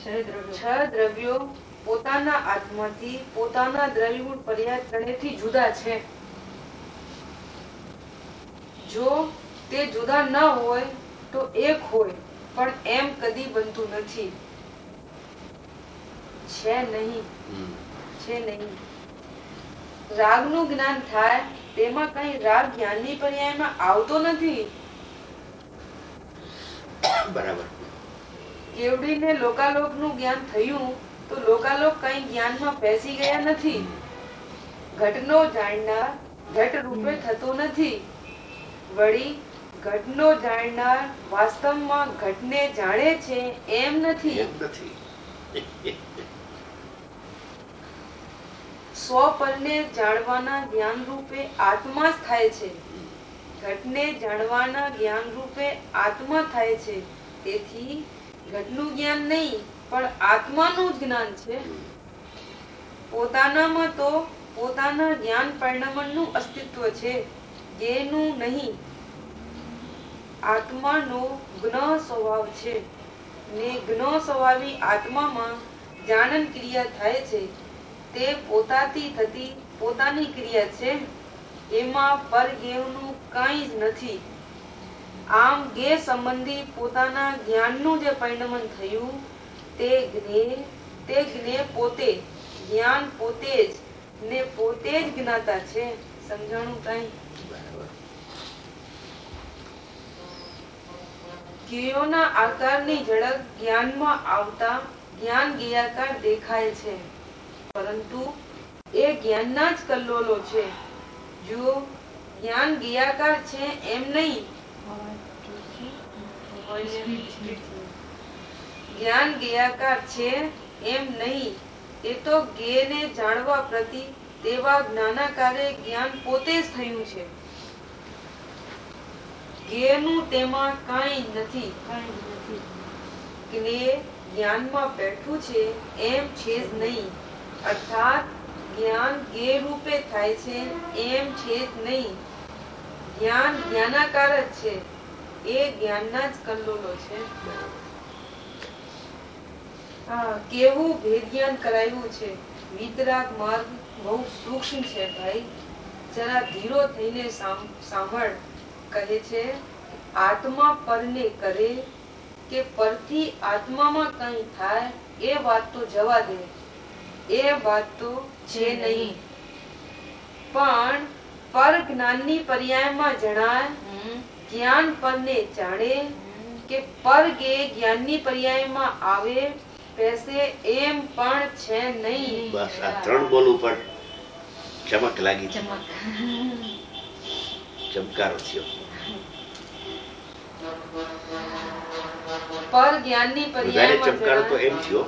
છ દ્રવ્યો પોતાના આત્માથી પોતાના દ્રવ્યગુણ પર્યાય ત્રણેયથી જુદા છે. જો તે જુદા ન હોય તો એક હોય, પણ એમ કદી બનતું નથી. છે નહીં. રાગનું જ્ઞાન થાય તેમાં કઈ રાગ જ્ઞાનની પર્યાયમાં આવતો નથી. બરાબર. કેવડીને લોકાલોકનું જ્ઞાન થયું તો લોકાલોક કઈ જ્ઞાનમાં બેસી ગયા નથી. ઘટનો જાણનાર ઘટ રૂપે થતો નથી. વળી ઘટનો જાણનાર વાસ્તવમાં ઘટને જાણે છે એમ નથી. સ્વપરને જાણવાના જ્ઞાન રૂપે આત્મા જ થાય છે. ઘટને જાણવાના જ્ઞાન રૂપે આત્મા થાય છે. તેથી ઘટનું જ્ઞાન નહીં, પણ આત્માનું જ જ્ઞાન છે. પોતાનામાં તો પોતાના જ્ઞાન પરિણામનું અસ્તિત્વ છે, જેનું નહીં. આત્માનો જ્ઞ સ્વભાવ છે, ને જ્ઞ સ્વભાવી આત્મામાં જાણન ક્રિયા થાય છે. તે પોતાથી થતી પોતાની ક્રિયા છે. એમાં પરગેવનું કંઈ જ નથી. આમ ગે સંબંધી પોતાના જ્ઞાનનું જે પરિણમન થયું તે જ્ઞે પોતે, જ્ઞાન પોતે જ ને પોતે જ જ્ઞાતા છે. સમજાણું કઈ? ક્રિયોના આકારની ઝડપ જ્ઞાનમાં આવતા જ્ઞાન જ્ઞેયાકાર દેખાય છે, પરંતુ એ જ્ઞાનના જ કલ્લોલો છે. જો જ્ઞાન જ્ઞેયાકાર છે એમ નહીં. જ્ઞાન જ્ઞેયાકાર છે એમ નહીં. એ તો જ્ઞેયને જાણવા પ્રતિ તેવા જ્ઞાનાકારે જ્ઞાન પોતે જ થયું છે. જ્ઞેયનું તેમાં કાંઈ નથી. જ્ઞેય જ્ઞાનમાં બેઠું છે એમ છે જ નહીં. અર્થાત જ્ઞાન જ્ઞેય રૂપે થાય છે એમ છે જ નહીં. જ્ઞાન જ્ઞાનાકાર જ છે. એ જ્ઞાનના જ કલ્લોલો છે. કેવું ભેદ જ્ઞાન કરાયું છે. વિતરાગ માર્ગ બહુ સૂક્ષ્મ છે ભાઈ, જરા ધીરો થઈને સાંભળ. કહે છે આત્મા પરને કરે કે પરથી આત્મામાં કંઈ થાય એ વાત તો જવા દે, એ વાત તો છે નહીં. પણ પર જ્ઞાનની પર્યાયમાં જણાય જ્ઞાન પરને જાણે કે પર ગે જ્ઞાનની પર્યાયમાં આવે બેસે એમ પણ છે નહીં. બસ આ ત્રણ બોલ ઉપર ચમક લાગી. ચમકારો થયો. પર જ્ઞાનની પર્યાયમાં ચમકારો તો એમ થયો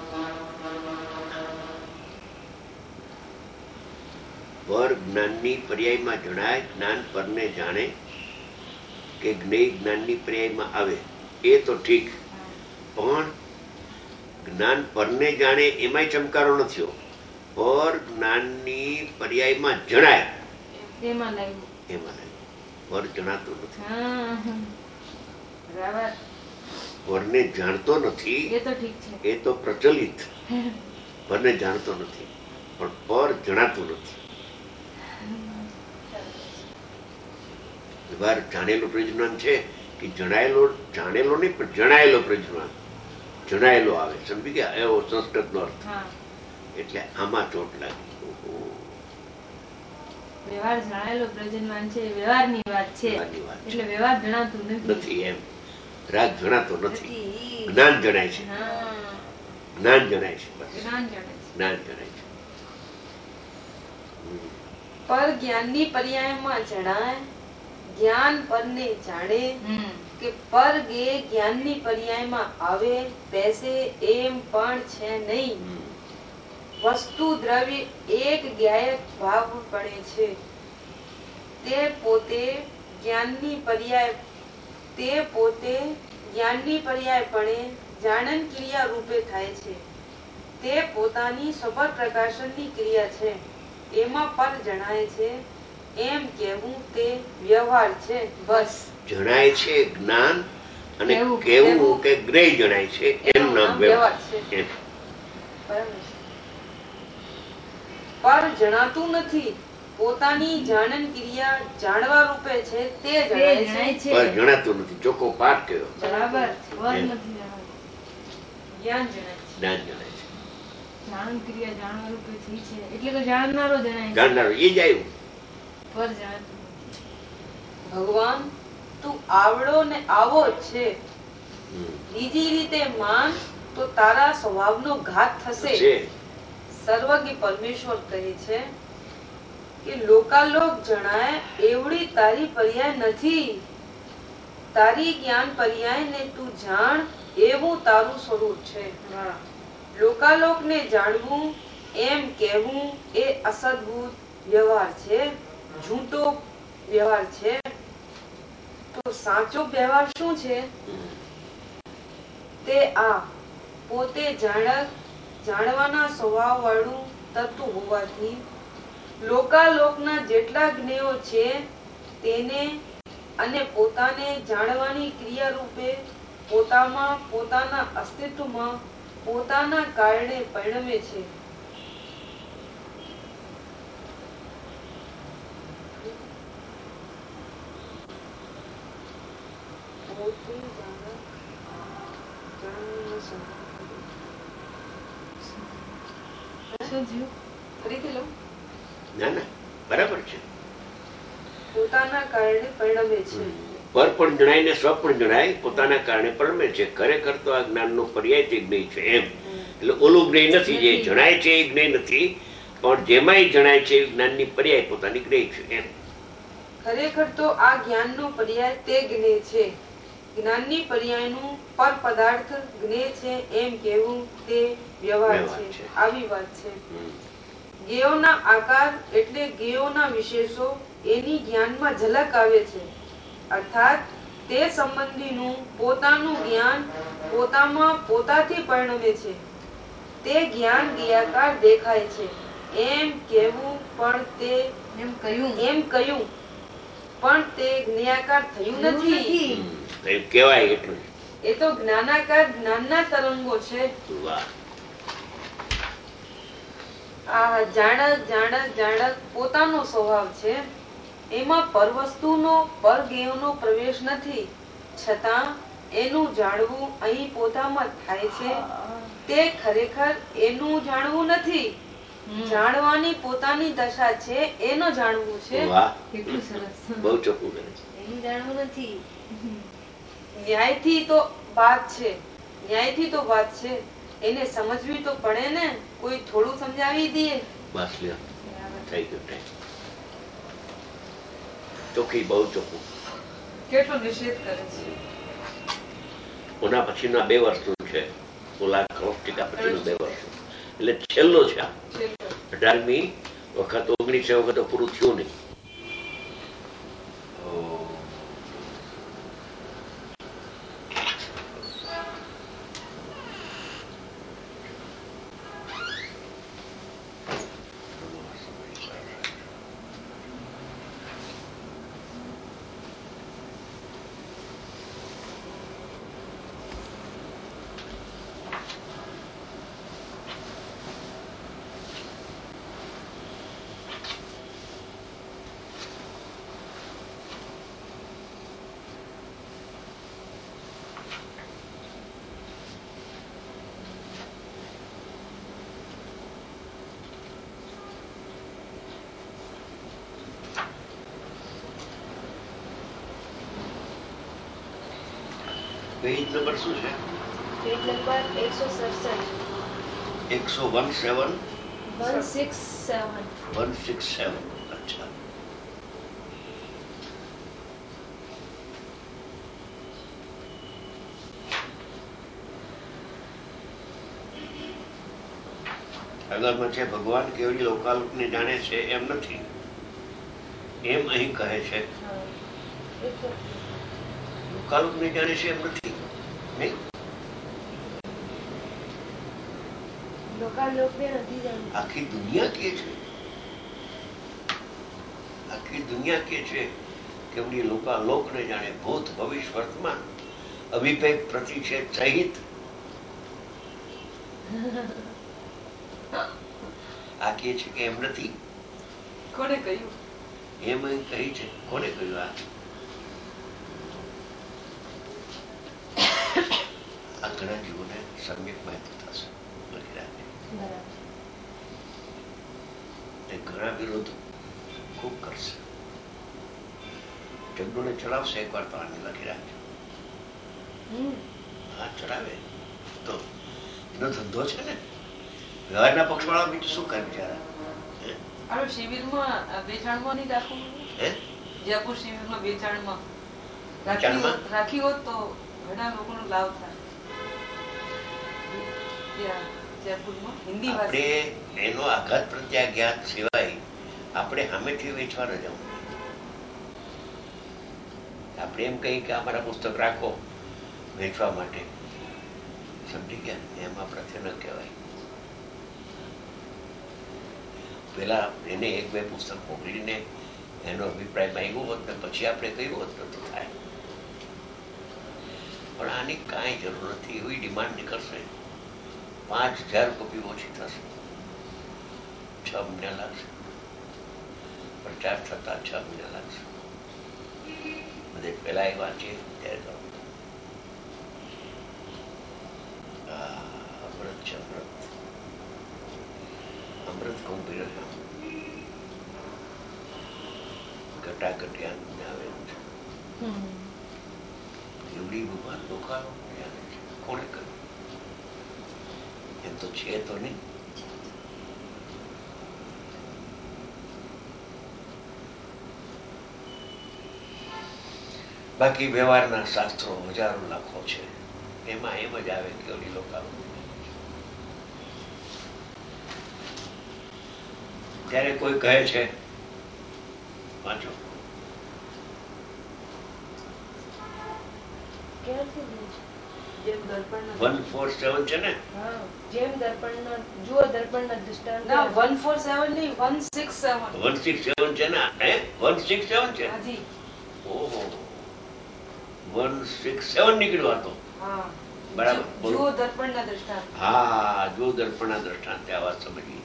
પર જ્ઞાનની પર્યાયમાં જણાય જ્ઞાન પરને જાણે કે જ્ઞેય જ્ઞાનની પર્યાયમાં આવે એ તો ઠીક, પણ જ્ઞાન પરને જાણે એમાંય ચમકારો ન થયો. પર જ્ઞાનની પર્યાયમાં જણાય એમાં લાગ્યું. પર જણાતો નથી, પરને જાણતો નથી. એ તો પ્રચલિત. પરને જાણતો નથી, પણ પર જણાતું નથી. વ્યવહાર જાણેલો પ્રજ્ઞાન છે કે જણાયેલો, જાણેલો નહીં પણ જણાયેલો પ્રજ્ઞાન. જણાયેલો આવે, સમજી ગયા? એવો સંસ્કૃતનો અર્થ. એટલે આમાં ચોટ લાગી. વ્યવહાર જાણેલો પ્રજ્ઞાન છે, વ્યવહારની વાત છે, એટલે વ્યવહાર જણાતું નથી. એમ રાગ જણાતો નથી, જ્ઞાન જણાય છે. જ્ઞાન જણાય છે. બસ જ્ઞાન જણાય છે. પર જ્ઞાનની પર્યાયમાં જણાય જ્ઞાન પરને જાણે કે પર ગે જ્ઞાનની પર્યાયમાં આવે બેસે એમ પણ છે નહીં. વસ્તુ દ્રવ્ય એક જ્ઞાયક ભાવ પડે છે. તે પોતે જ્ઞાનની પર્યાયપણે જાણન ક્રિયા રૂપે થાય છે. તે પોતાની સ્વભાવ પ્રકાશનની ક્રિયા છે. એમાં પર જણાય છે એમ કહેવું તે વ્યવહાર છે. બસ જણાય છે જ્ઞાન અને કહેવું કેવું કે જ્ઞેય જણાય છે એનું નામ વ્યવહાર છે. એમ. બરાબર છે. પર જણાતું નથી. પોતાની જાણન ક્રિયા જાણવા રૂપે છે તે જણાય છે. પર જણાતું નથી, ચોખ્ખો પાઠ કયો. બરાબર. પર એમ. નથી જણાતું. જ્ઞાન જણાય છે. જ્ઞાન જણાય છે. જાણન ક્રિયા જાણવા રૂપે થઈ છે એટલે તો જાણનારો જણાય છે. જાણનારો એ જ આવ્યું. પર જણાતું નથી. ભગવાન તું આવડો ને આવો જ છે. હમ. બીજી રીતે માન તો તારા સ્વભાવનો ઘાત થશે. છે. સર્વજ્ઞ પરમેશ્વર કહે છે કે લોકાલોક જણાય એવડી તારી પર્યાય નથી. તારી જ્ઞાન પર્યાય ને તું જાણ એવું તારું સ્વરૂપ છે. લોકાલોકને જાણવું એમ કહેવું એ અસદભૂત વ્યવહાર છે, જૂઠો વ્યવહાર છે. તો સાચો વ્યવહાર શું છે? હમ. તે આ પોતે જાણવાના સ્વભાવ વાળું તત્વ હોવાથી લોકાલોકના જેટલા જ્ઞેયો છે તેને અને પોતાને જાણવાની ક્રિયા રૂપે પોતામાં પોતાના અસ્તિત્વમાં પોતાના કારણે પરિણમે છે. પોતે જાણવાનો સ્વભાવ. શું થયું? ફરીથી લો. ના ના બરાબર છે. પોતાના કારણે પરિણમે છે. પર પણ જણાય ને સ્વ પણ જણાય, પોતાના કારણે પરિણમે છે. ખરેખર તો આ જ્ઞાનનો પર્યાય તે જ્ઞેય છે એમ. એટલે ઓલું જ્ઞેય નથી, જે જણાય છે એ જ્ઞેય નથી, પણ જેમાંય જણાય છે એ જ્ઞાનની પર્યાય પોતાની જ્ઞેય છે એમ. ખરેખર તો આ જ્ઞાનનો પર્યાય તે જ્ઞેય છે. જ્ઞાનની પર્યાયનું પર પદાર્થ જ્ઞેય છે એમ કહેવું તે વ્યવહાર છે. આવી વાત છે. જ્ઞેયોના આકાર એટલે જ્ઞેયોના વિશેષો એની જ્ઞાનમાં ઝલક આવે છે. અર્થાત તે સંબંધીનું પોતાનું જ્ઞાન પોતામાં પોતાથી પરિણમે છે. તે જ્ઞાન જ્ઞેયાકાર દેખાય છે એમ કહેવું પણ તે એમ કહ્યું પણ તે જ્ઞેયાકાર થયું નથી. કહેવાય એટલું. એ તો જ્ઞાનાકાર જ્ઞાનના તરંગો છે. વાહ. આ જાણક પોતાનો સ્વભાવ છે. એમાં પરવસ્તુનો પરજ્ઞેયનો પ્રવેશ નથી. છતાં એનું જાણવું અહીં પોતામાં થાય છે. તે ખરેખર એનું જાણવું નથી. જાણવાની પોતાની દશા છે એનો જાણવું છે. વાહ. કેટલું સરસ. બહુ ચોખ્ખું કરે છે. એનું જાણવું નથી. ન્યાયથી તો વાત છે. ન્યાયથી તો વાત છે. એને સમજવી તો પડે ને. કોઈ થોડું સમજાવી દે. બસ લ્યો. થઈ ગયું ટાઈમ. ચોખ્ખી, બહુ ચોખ્ખું. કેટલો નિષેધ કરે છે. ઓના પછીના 2 વર્ષ છે. ઓલા ટીકા પછીનું 2 વર્ષ. એટલે છેલ્લો છે આ. 18મી વખત 19 વખત પૂરું થયું નહીં. પેજ નંબર શું છે? Page number 167. 117. 167. 167. અચ્છા. આગળમાં છે ભગવાન કેવડી લોકાલોકને જાણે છે એમ નથી, એમ અહીં કહે છે. લોકાલોકને જાણે છે એમ નથી નહીં. આખી દુનિયા કે છે, આખી દુનિયા કે છે કેવડી લોકાલોકને જાણે, ભૂત ભવિષ્ય વર્તમાન અવિપેક પ્રતિષેધ સહિત આ કે છે કે એમ નથી. કોને કહ્યું? એમ કહી છે. કોને કહ્યું? આ ઘણા જીવોને સમ્યક માહિતી થશે. લખી રાખે. ઘણા વિરોધ ખૂબ કરશે. જગડોને ચલાવશે એકવાર તો આને લખી રાખજો. હા, ચલાવે તો એનો ધંધો છે ને. વ્યવહારના પક્ષવાળા બીજું શું કરે બિચારા? શિબિરમાં વેચાણમાં નહીં રાખવું. જયપુર શિબિરમાં વેચાણમાં રાખી હોત તો ઘણા લોકોનો લાભ થાય. આપણે એનો આઘાત પ્રત્યાઘાત સિવાય આપણે સામેથી વેચવા ન જવું. આપણે એમ કહી કે અમારા પુસ્તક રાખો વેચવા માટે, સમજી ગયા? એમ આપણાથી ન કહેવાય. પેલા એને એક બે પુસ્તક મોકલીને એનો અભિપ્રાય માંગ્યો હોત ને પછી આપણે કહ્યું હોત તો થાય. પણ આની કાંઈ જરૂર નથી. એવી ડિમાન્ડ નીકળશે 5000 કોપી ઓછી થશે. 6 મહિના લાગશે પ્રચાર થતા. 6 મહિના લાગશે. બધે પેલા એ વાંચીએ ત્યારે કરો. અમૃત છે. અમૃત કુંભીર ઘટાઘટી આનંદ આવે છે. એવડી ભગવાન દુખાવો જાણે છે. કોને કહ્યું? એમ તો છે તો નહીં. બાકી વ્યવહારના શાસ્ત્રો હજારો લાખો છે. એમાં એમ જ આવે કેવડી લોકાલો. ત્યારે કોઈ કહે છે વાંચો 147 છે ને? જેમ દર્પણના જુઓ દર્પણના દૃષ્ટાંત. 147 નહીં, 167. 167 છે ને? 167 છે. ઓહો, 167 નીકળ્યો હતો. બરાબર. જુઓ દર્પણના દૃષ્ટાંત. હા, જુઓ દર્પણના દૃષ્ટાંત. આ વાત સમજી.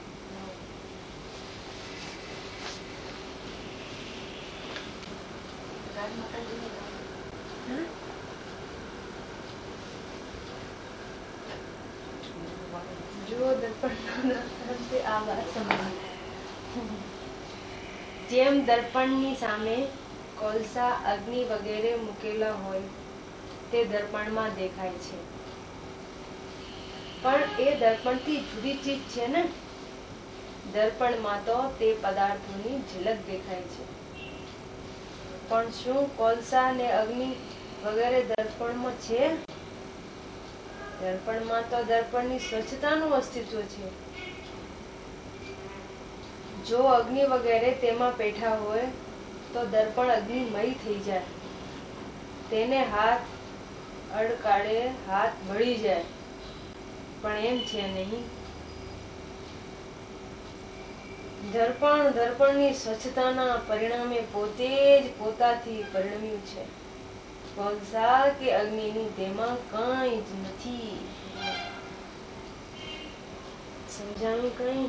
જુઓ દર્પણના દૃષ્ટાંતે આ વાત સમજી. જેમ દર્પણની સામે કોલસા, અગ્નિ વગેરે મૂકેલા હોય તે દર્પણમાં દેખાય છે, પણ એ દર્પણથી જુદી ચીજ છે ને. દર્પણમાં તો તે પદાર્થોની ઝલક દેખાય છે, પણ શું કોલસા ને અગ્નિ વગેરે દર્પણમાં છે? દર્પણમાં તો દર્પણની સ્વચ્છતાનું અસ્તિત્વ છે. જો અગ્નિ વગેરે તેમાં બેઠા હોય તો દર્પણ અગ્નિમય થઈ જાય. તેને હાથ અડકાડે હાથ બળી જાય, પણ એમ છે નહીં. દર્પણની સ્વચ્છતાના પરિણામે પોતે જ પોતાથી પરિણમ્યું છે. કોલસા કે અગ્નિનું તેમાં કંઈ જ નથી. સમજાણું કઈ?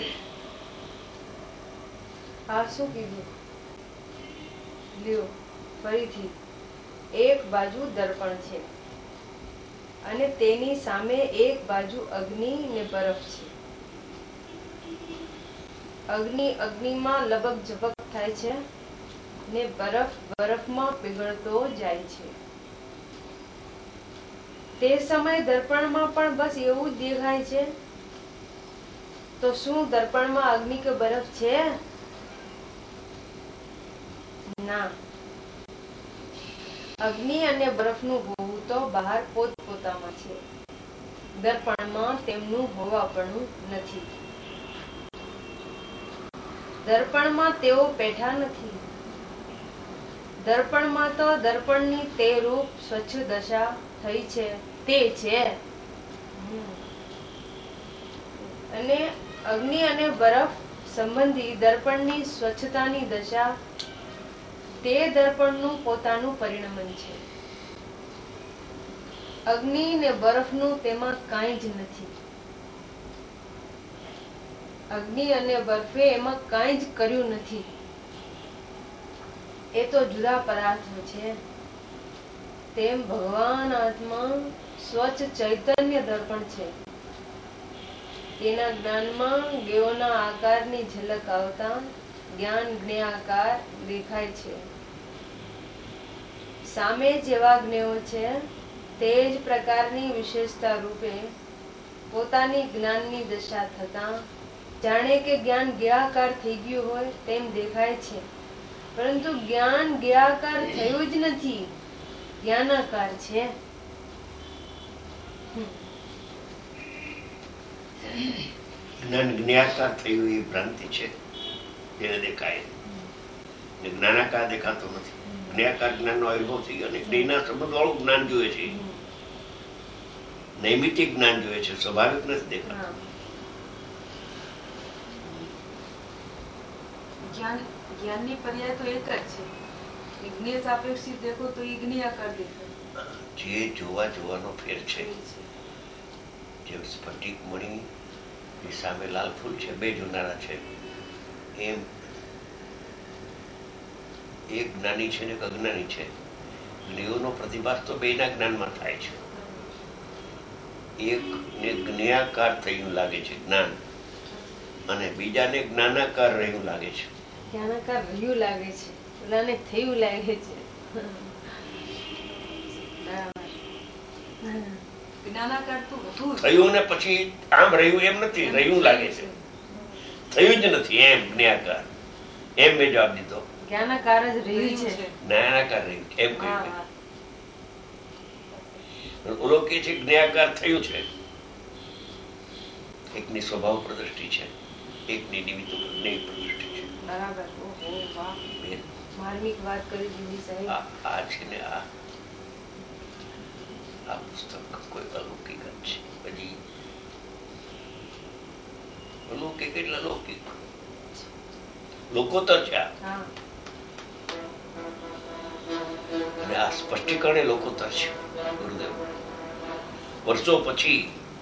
આ શું કીધું? લ્યો ફરીથી. એક બાજુ દર્પણ છે અને તેની સામે એક બાજુ અગ્નિ ને બરફ છે. અગ્નિમાં લબક ઝબક થાય છે ને બરફ બરફમાં પીગળતો જાય છે. તે સમયે દર્પણમાં પણ બસ એવું જ દેખાય છે. તો શું દર્પણમાં અગ્નિ કે બરફ છે? ના. અગ્નિ અને બરફનું હોવું તો બહાર પોતપોતામાં છે. દર્પણમાં તેમનું હોવાપણું નથી. દર્પણમાં તેઓ બેઠા નથી. દર્પણમાં તો દર્પણની તે રૂપ સ્વચ્છ દશા થઈ છે તે છે. અને અગ્નિ અને બરફ સંબંધી દર્પણની સ્વચ્છતાની દશા તે દર્પણનું પોતાનું પરિણમન છે. અગ્નિ ને બરફનું તેમાં કાંઈ જ નથી. અગ્નિ અને બરફે એમાં કાંઈ જ કર્યું નથી. એ તો જુદા પદાર્થો છે. તેમ ભગવાન આત્મા સ્વચ્છ ચૈતન્ય દર્પણ છે. તેના જ્ઞાનમાં જ્ઞેયોના આકારની ઝલક આવતા જ્ઞાન જ્ઞેયાકાર દેખાય છે. સામે જેવા જ્ઞેયો છે તે જ પ્રકારની વિશેષતા રૂપે પોતાની જ્ઞાનની દશા થતા જાણે કે જ્ઞાન જ્ઞેયાકાર થઈ ગયું હોય તેમ દેખાય છે. પરંતુ જ્ઞાન જ્ઞેયાકાર થયું જ નથી, જ્ઞાનાકાર છે. જ્ઞાન જ્ઞાકાર થયું એ ભ્રાંતિ છે, તેને દેખાય. જ્ઞાનાકાર દેખાતો નથી. જ્ઞાકાર જ્ઞાનનો અનુભવ થઈ ગયો અને જ્ઞેયના સંબંધ વાળું જ્ઞાન જોઈએ છે, નૈમિતિક જ્ઞાન જોઈએ છે, સ્વાભાવિક નથી દેખાતું. જ્ઞાનની પર્યાય તો એક જ છે. જ્ઞેય સાપેક્ષી દેખો તો એ જ્ઞેયાકાર દેખાય. જે જોવાનો ફેર છે. જેમ સ્ફટિક મણી ની સામે લાલ ફૂલ છે, બે જોનારા છે, એમ એક જ્ઞાની છે ને એક અજ્ઞાની છે. જ્ઞેયોનો પ્રતિભાસ તો બેના જ્ઞાનમાં થાય છે. એકને જ્ઞેયાકાર થયું લાગે છે જ્ઞાન, અને બીજાને જ્ઞાનાકાર રહ્યું લાગે છે. જ્ઞાનાકાર રહ્યું લાગે છે, ઓલાને થયું લાગે છે. જ્ઞાનાકાર તો વધુ થયું ને પછી આમ રહ્યું એમ નથી, રહ્યું લાગે છે, થયું જ નથી એમ જ્ઞેયાકાર. એમ મેં જવાબ દીધો. જ્ઞાનાકાર જ રહ્યું છે. જ્ઞાનાકાર રહ્યું એમ કહ્યું. ઓલો કે છે જ્ઞેયાકાર થયું છે. એકની સ્વભાવ પ્રદૃષ્ટિ છે, એકની નિમિત્ત ઉપર જ્ઞેય પ્રદૃષ્ટિ છે. બરાબર. ઓહો વાહ, બેન માર્મિક વાત કરી દીધી સાહેબ. આ છે ને આ પુસ્તક કોઈ અલૌકિક જ છે. પછી અલૌકિક એટલે લૌકિક, લોકોતર છે આ. અને આ સ્પષ્ટીકરણ લોકોતર છે. ગુરુદેવ વર્ષો પછી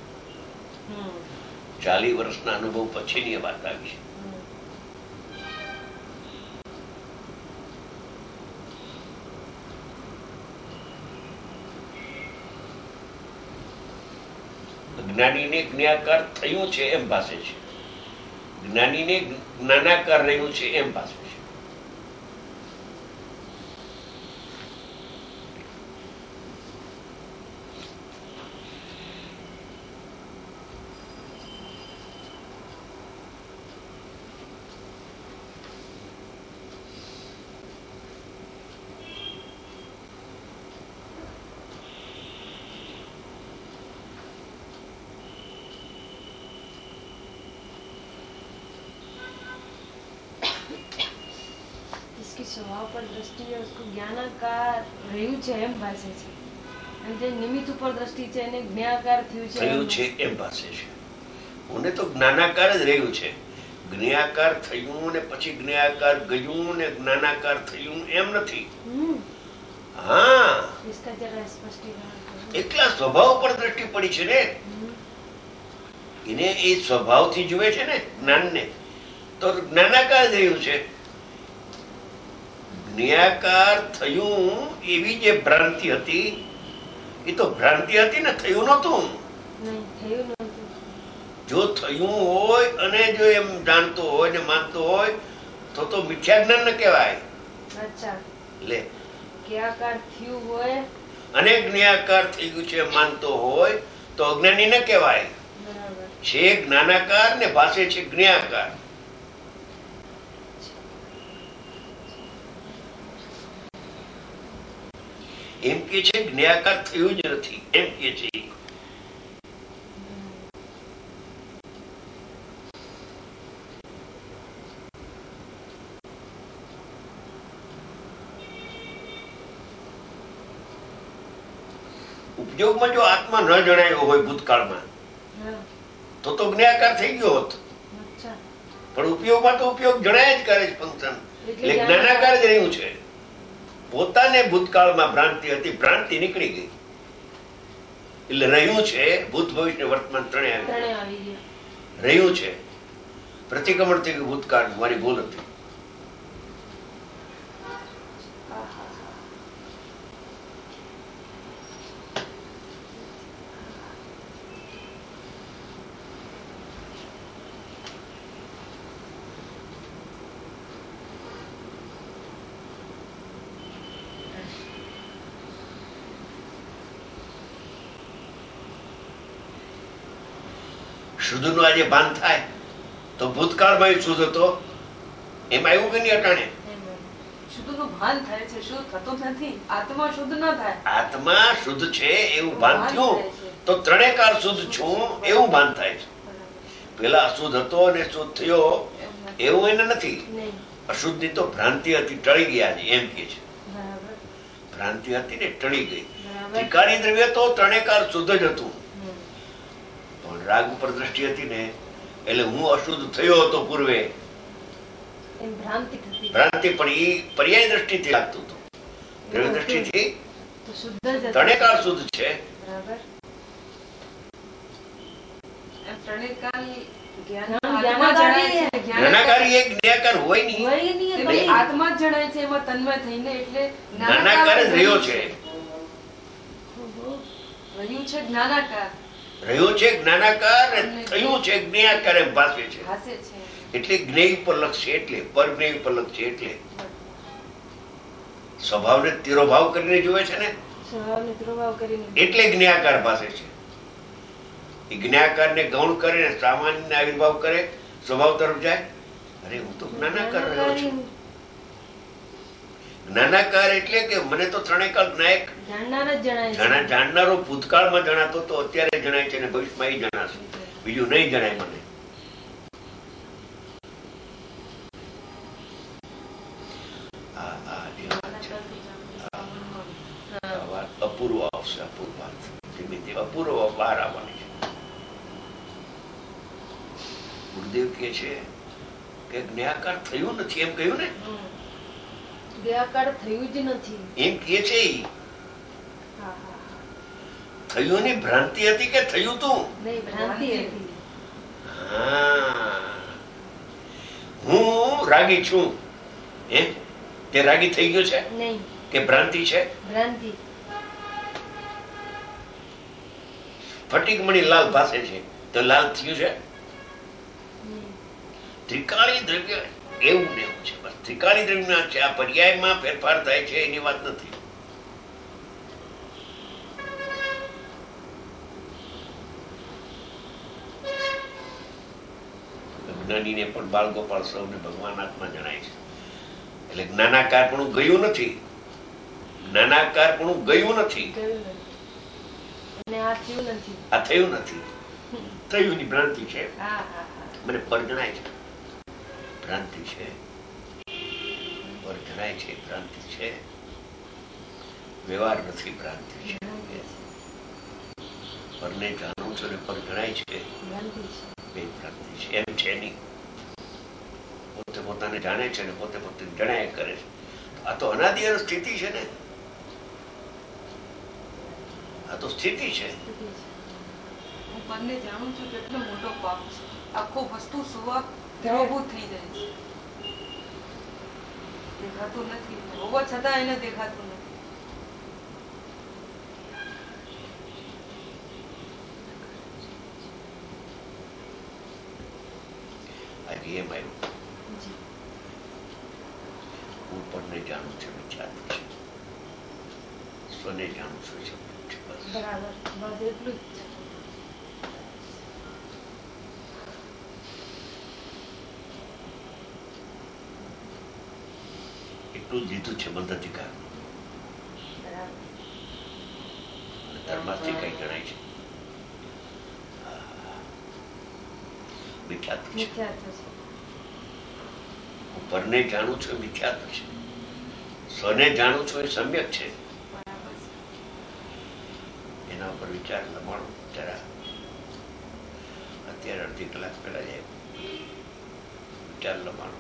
40 વર્ષના અનુભવ પછીની વાત આવી છે. જ્ઞાનીને જ્ઞાકાર થયું છે એમ ભાસે છે, જ્ઞાનીને જ્ઞાનાકાર રહ્યું છે એમ ભાસે છે. સ્વભાવ પર દ્રષ્ટિએ उसको જ્ઞાનાકાર રહ્યું છે એમ ભાસે છે, અને જે નિમિત્ત ઉપર દ્રષ્ટિ છે એને જ્ઞાનાકાર થયું છે એમ ભાસે છે. મને તો જ્ઞાનાકાર જ રહ્યું છે. જ્ઞાકાર થયું ને પછી જ્ઞાકાર ગયું ને જ્ઞાનાકાર થયું એમ નથી. હા, એટલા સ્વભાવ પર દ્રષ્ટિ પડી છે ને, એને એ સ્વભાવથી જુએ છે ને જ્ઞાનને, તો જ્ઞાનાકાર જ રહ્યું છે. જ્ઞાકાર થયું એવી જે ભ્રાંતિ હતી એ તો ભ્રાંતિ હતી ને, થયું નતું. જો થયું હોય અને જો એમ જાણતો હોય ને માનતો હોય તો મિથ્યા જ્ઞાન ન કહેવાય. લે, જ્ઞાકાર થયું હોય અને જ્ઞાકાર થઈ ગયું છે માનતો હોય તો અજ્ઞાની ન કહેવાય. છે જ્ઞાનાકાર ને ભાષે છે જ્ઞાકાર. એમ કે છે જ્ઞાકાર થયું જ નથી એમ કે છે. ઉપયોગમાં જો આત્મા ન જણાયો હોય ભૂતકાળમાં તો જ્ઞાકાર થઈ ગયો હોત, પણ ઉપયોગમાં તો ઉપયોગ જણાય જ કરે છે ફંક્શન, એટલે જ્ઞાનાકાર જ રહ્યું છે. પોતાને ભૂતકાળમાં ભ્રાંતિ હતી, ભ્રાંતિ નીકળી ગઈ. એટલે રહ્યું છે, ભૂત ભવિષ્ય ને વર્તમાન ત્રણે આવી ગયા. રહ્યું છે. પ્રતિક્રમણ થઈ ગયું ભૂતકાળ, મારી ભૂલ હતી. શુદ્ધ નું આજે ભાન થાય તો ભૂતકાળમાં શુદ્ધ હતો, એમાં એવું કે નહીં અટાણે શુદ્ધ નું ભાન થાય છે, શુદ્ધ થતું નથી. આત્મા શુદ્ધ ન થાય. આત્મા શુદ્ધ છે એવું ભાન થયું તો ત્રણેકાર શુદ્ધ છું એવું ભાન થાય છે. પેલા અશુદ્ધ હતો અને શુદ્ધ થયો એવું એને નથી. અશુદ્ધ ની તો ભ્રાંતિ હતી, ટળી ગયા છે એમ કે છે. ભ્રાંતિ હતી ને ટળી ગઈ. ત્રિકાળી દ્રવ્ય તો ત્રણેકાર શુદ્ધ જ હતું, પણ રાગ ઉપર દ્રષ્ટિ હતી ને એટલે હું અશુદ્ધ થયો હતો પૂર્વે, ભ્રાંતિ, પણ એ પર્યાય દ્રષ્ટિથી લાગતું હતું. દ્રવ્ય દ્રષ્ટિથી ત્રણેકાર શુદ્ધ છે. જ્ઞાનાકારી એક જ્ઞાકાર હોય નહીં, આત્મા જ જણાય છે એમાં તન્મય થઈને, એટલે જ્ઞાનાકાર જ રહ્યો છે. રહ્યું છે જ્ઞાનાકાર, રહ્યો છે જ્ઞાનાકાર, થયું છે જ્ઞાકાર એમ ભાષે છે. એટલે જ્ઞેય ઉપલક્ષ છે, એટલે પર જ્ઞેય ઉપલક્ષ છે. એટલે સ્વભાવને તિરોભાવ કરીને જોવે છે ને, એટલે જ્ઞાકાર ભાષે છે. એ જ્ઞાકાર ને ગૌણ કરે ને સામાન્ય આવિર્ભાવ કરે, સ્વભાવ તરફ જાય. અરે હું તો જ્ઞાનાકાર રહ્યો છું. જ્ઞાનાકાર એટલે કે મને તો ત્રણેકાર નાયક જાણનારો ભૂતકાળમાં જણાતો તો અત્યારે જણાય છે, અને ભવિષ્યમાં એ જણાશે, બીજું નહીં જણાય મને. અપૂર્વ આવશે, અપૂર્વ ધીમે ધીમે અપૂર્વ બહાર આવવાની છે. ગુરુદેવ કે છે કે જ્ઞાકાર થયું નથી એમ કહ્યું ને, જ્ઞાકાર થયું જ નથી એમ કે છે. થયું ની ભ્રાંતિ હતી કે થયું તું? ભ્રાંતિ હતી. હું રાગી છું એમ તે રાગી થઈ ગયો છે કે ભ્રાંતિ છે? ભ્રાંતિ. ફટીકમણી લાલ ભાસે છે તો લાલ થયું છે? ત્રિકાળી દ્રવ્ય એવું ને એવું છે. બસ ત્રિકાળી દ્રવ્ય છે. આ પર્યાયમાં ફેરફાર થાય છે એની વાત નથી. જ્ઞાનીને પણ બાળ ગોપાળ સૌને ભગવાન આત્મા જણાય છે. એટલે જ્ઞાનાકાર પણ ગયું નથી, જ્ઞાનાકાર પણ ગયું નથી, આ થયું નથી. થયું ની ભ્રાંતિ છે, મને પર જણાય છે. ભ્રાંતિ છે, પર જણાય છે, ભ્રાંતિ છે. વ્યવહાર નથી, ભ્રાંતિ છે. પરને જાણું છું ને પર જણાય છે, બે ભ્રાંતિ છે. એમ છે નહીં. પોતે પોતાને જાણે છે ને પોતે પોતે જણાય કરે છે. આ તો અનાદિ સ્થિતિ છે ને, આ તો સ્થિતિ છે. હું પરને જાણું છું કેટલો મોટો પાપ છે. આખો વસ્તુ સુવા દ્રવભૂત થઈ જાય છે, દેખાતું નથી. હોવા છતાં એને દેખાતું નથી. આજે એમ આવ્યું, હું પરને જાણું છું મિથ્યાત્વ છે, સ્વને જાણું છું સમ્યક છે. બરાબર, બસ એટલું જ. એટલું જ લીધું છે બંધ અધિકાર. ધર્માસ્થી કઈ ગણાય છે? મિથ્યાત્વ છે. હું પરને જાણું છું એ મિથ્યાત્વ છે, સ્વને જાણું છું એ સમ્યક છે. એના ઉપર વિચાર લમાણો જરા. અત્યારે અડધી કલાક પહેલા જાય વિચાર લમાણો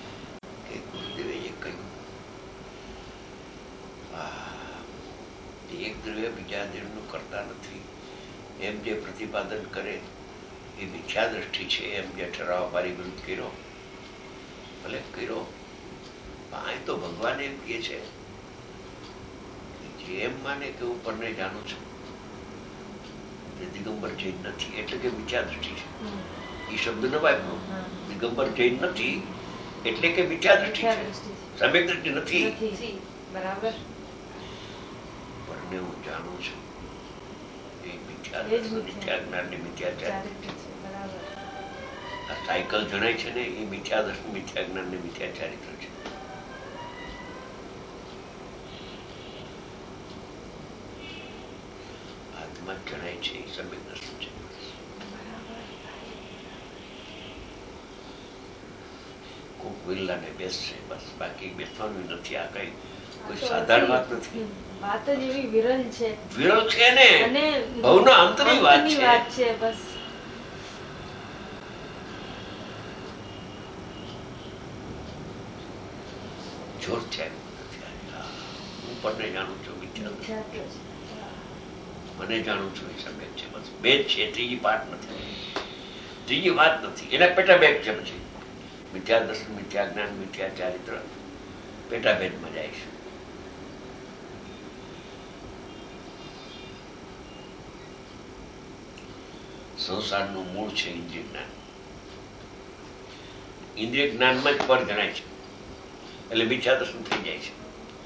કે ગુરુદેવે જે કહ્યું, એક દ્રવ્ય બીજા દ્રવ્યનું કરતા નથી એમ જે પ્રતિપાદન કરે એ મિથ્યા દ્રષ્ટિ છે. એમ જે ઠરાવ મારી વિરુદ્ધ કર્યો, ભલે કર્યો, અહીં તો ભગવાન એમ કે છે જે એમ માને કે હું પરને જાણું છું તે દિગંબર જૈન નથી, એટલે કે મિથ્યા દ્રષ્ટિ છે. એ શબ્દ ન વાપરો. દિગંબર જૈન નથી એટલે કે મિથ્યા દ્રષ્ટિ છે, સમ્યક દ્રષ્ટિ નથી. બરાબર. પરને હું જાણું છું એ મિથ્યા જ્ઞાન ને મિથ્યા ચારિત્ર. આ સાયકલ જણાય છે ને એ મિથ્યા દ્રષ્ટિ, મિથ્યા જ્ઞાન ને મિથ્યા ચારિત્ર છે. આત્મા જણાય છે એ સમ્યક દ્રષ્ટિ છે. કોક વિલ્લાને બેસશે બસ, બાકી બેસવાનું નથી. આ કઈ કોઈ સાધારણ વાત નથી. વાત જ એવી વિરલ છે. વિરલ છે ને, ભવનો અંતની વાત છે. બસ જોર થયા નથી. હું પરને જાણું છું મિથ્યા, મને જાણું છું એ સમ્યક છે. બસ બે જ છે, ત્રીજી પાઠ નથી, ત્રીજી વાત નથી. એના પેટાભેદ છે. પછી મિથ્યા દર્શન, મિથ્યા જ્ઞાન, મિથ્યા ચારિત્ર પેટાભેદમાં જાય છે. સંસારનું મૂળ છે ઇન્દ્રિય જ્ઞાન. ઇન્દ્રિય જ્ઞાનમાં જ પર જણાય છે એટલે મિથ્યા દર્શન થઈ જાય છે.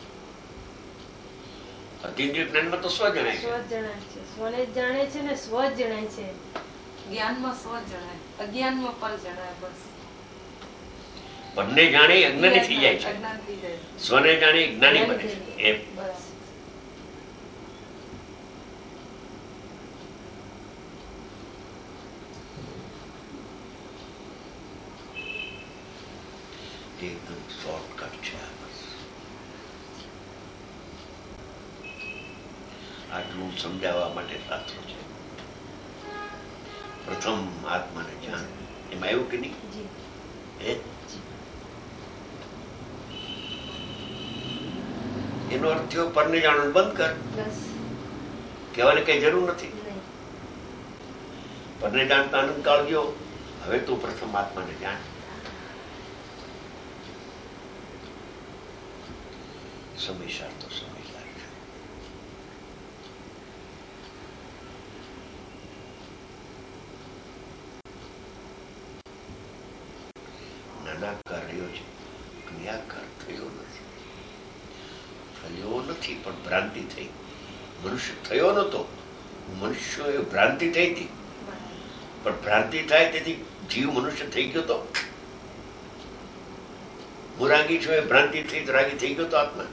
અતિન્દ્રિય જ્ઞાનમાં તો સ્વ જણાય છે. સ્વને જાણે છે ને સ્વ જ જણાય છે. જ્ઞાનમાં સ્વ જણાય, અજ્ઞાનમાં પર જણાય. બસ પરને જાણે અજ્ઞાની થઈ જાય છે, સ્વને જાણે જ્ઞાની બને છે. એમ બસ એકદમ શોર્ટકટ છે આ. બસ આટલું સમજાવવા માટે શાસ્ત્રો છે. પ્રથમ આત્માને જાણ, એમાં એવું કે નહીં? એનો અર્થ થયો પરને જાણવાનું બંધ કર. કહેવાની કઈ જરૂર નથી. પરને જાણતા આનંદ કાળ ગયો, હવે તું પ્રથમ આત્માને જાણ. સમયસાર તો સમયસાર છે. નાનાકાર રહ્યો છે, ક્રિયાકાર થયો નથી. થયો નથી પણ ભ્રાંતિ થઈ. મનુષ્ય થયો નતો, મનુષ્ય એ ભ્રાંતિ થઈ હતી. પણ ભ્રાંતિ થાય તેથી જીવ મનુષ્ય થઈ ગયો તો. હું રાગી છું એ ભ્રાંતિ થઈ તો રાગી થઈ ગયો તો આત્મા.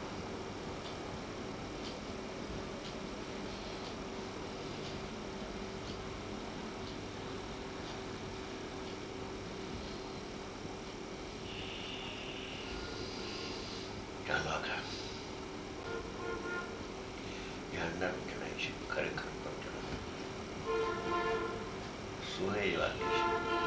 ચાલો આગળ. જાણનારું જણાય છે, ખરેખર પર જણાય. શું એ વાક્ય છે?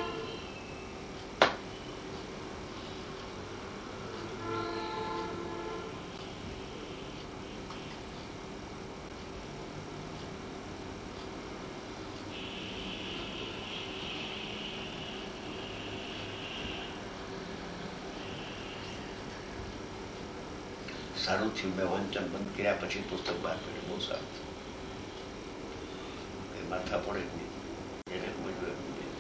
સારું થયું મેં વાંચન બંધ કર્યા પછી પુસ્તક બહાર પડ્યું. બહુ સારું થયું. કઈ માથા પડે જ નહીં. એને સમજવું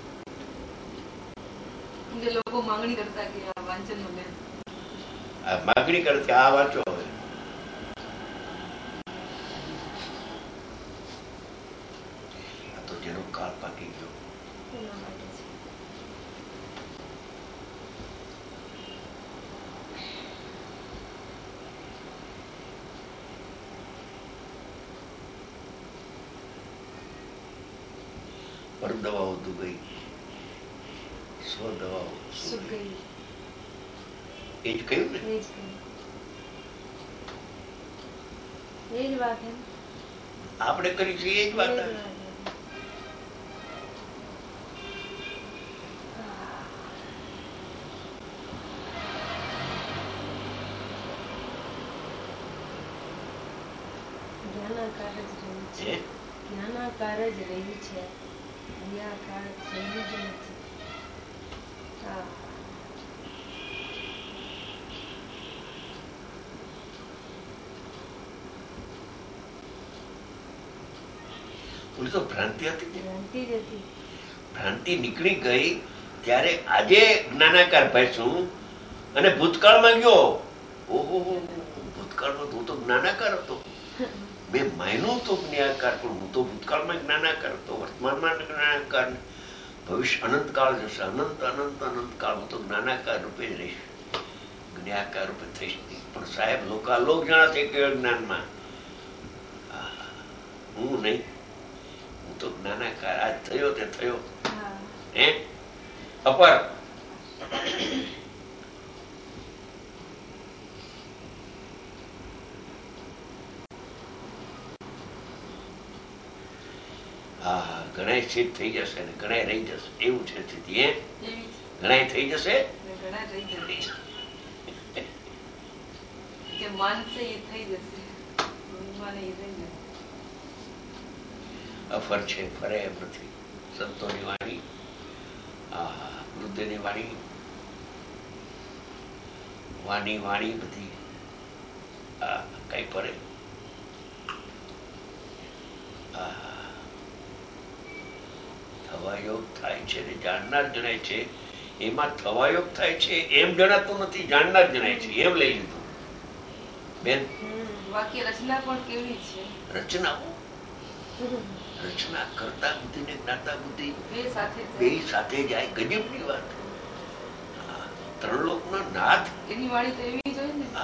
એમ લોકો માંગણી કરતા કે આ વાંચન નો લે, આ માગણી કરતી આ વાંચો. હવે આ તો જેનો કાળ પાકી ગયો એના માટે છે. પર દવાઓ દુબઈ, સ્વ દવાઓ સુખ ગઈ. એ જ કહ્યું ને, એ જ વાત હે. આપણે કરી છે એ જ વાત. હે જ્ઞાનાકાર જ રહ્યું છે, ક્રિયાકાર થયું જ નથી. હા ઓલી તો ભ્રાંતિ હતી ને. ભ્રાંતિ જ હતી. ભ્રાંતિ નીકળી ગઈ ત્યારે આજે જ્ઞાનાકાર ભઈશું અને ભૂતકાળમાં ગયો. ઓહો ભૂતકાળમાં તો હું તો જ્ઞાનાકાર હતો. મેં માન્યું તો જ્ઞાનાકાર, પણ હું તો ભૂતકાળમાં જ્ઞાનાકાર હતો, વર્તમાનમાં જ્ઞાનાકાર, ભવિષ્ય અનંતકાળ જશે, અનંત અનંત અનંતકાળ હું તો જ્ઞાનાકાર રૂપે જ રહીશ, જ્ઞાનાકાર રૂપે થઈશ નહીં. પણ સાહેબ લોકાલોક જાણે છે કે જ્ઞાનમાં હું નહીં, હું તો જ્ઞાનાકાર આજ થયો તે થયો. હા હે અપર હા હા ઘણાય સિદ્ધ થઈ જશે ને ઘણાય રહી જશે, એવું છે સ્થિતિ. હે એવી છે. ઘણાય થઈ જશે ને ઘણા રહી જશે. જે માનશે એ થઈ જશે, નહીં માને એ રહી જશે. અફર છે, ફરે એમ નથી. સંતોની વાણી, વૃદ્ધની વાણી, વાણી વાણી બધી કઈ ફરે. થવાયોગ થાય છે ને જાણનાર જણાય છે. એમાં થવાયોગ થાય છે એમ જણાતું નથી, જાણનાર જણાય છે એમ લઈ લીધું બેન. વાક્ય રચના પણ કેવી છે. રચનાઓ રચના કરતા બુદ્ધિ ને જ્ઞાતા બુદ્ધિ બે સાથે બે સાથે જાય, ગજબની વાત. ત્રણ લોકનો નાથ. એની વાણી તો એવી જ હોય ને.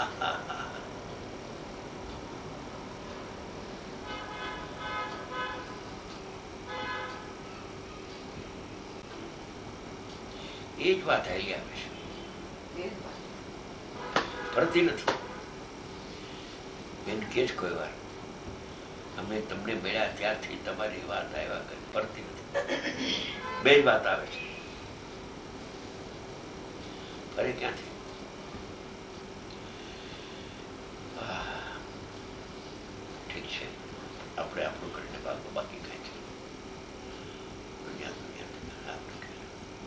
એ જ વાત આવી આવે છે, એ જ વાત. ફરતી નથી. બેન કે જ કોઈ વાર અમે તમને મળ્યા ત્યારથી તમારી વાત આવ્યા કરી, ફરતી નથી. બે જ વાત આવે છે, ફરે ક્યાંથી. ઠીક છે, આપણે આપણું કરીને ભાગો, બાકી કઈ છે દુનિયા દુનિયા આપણે કરીએ.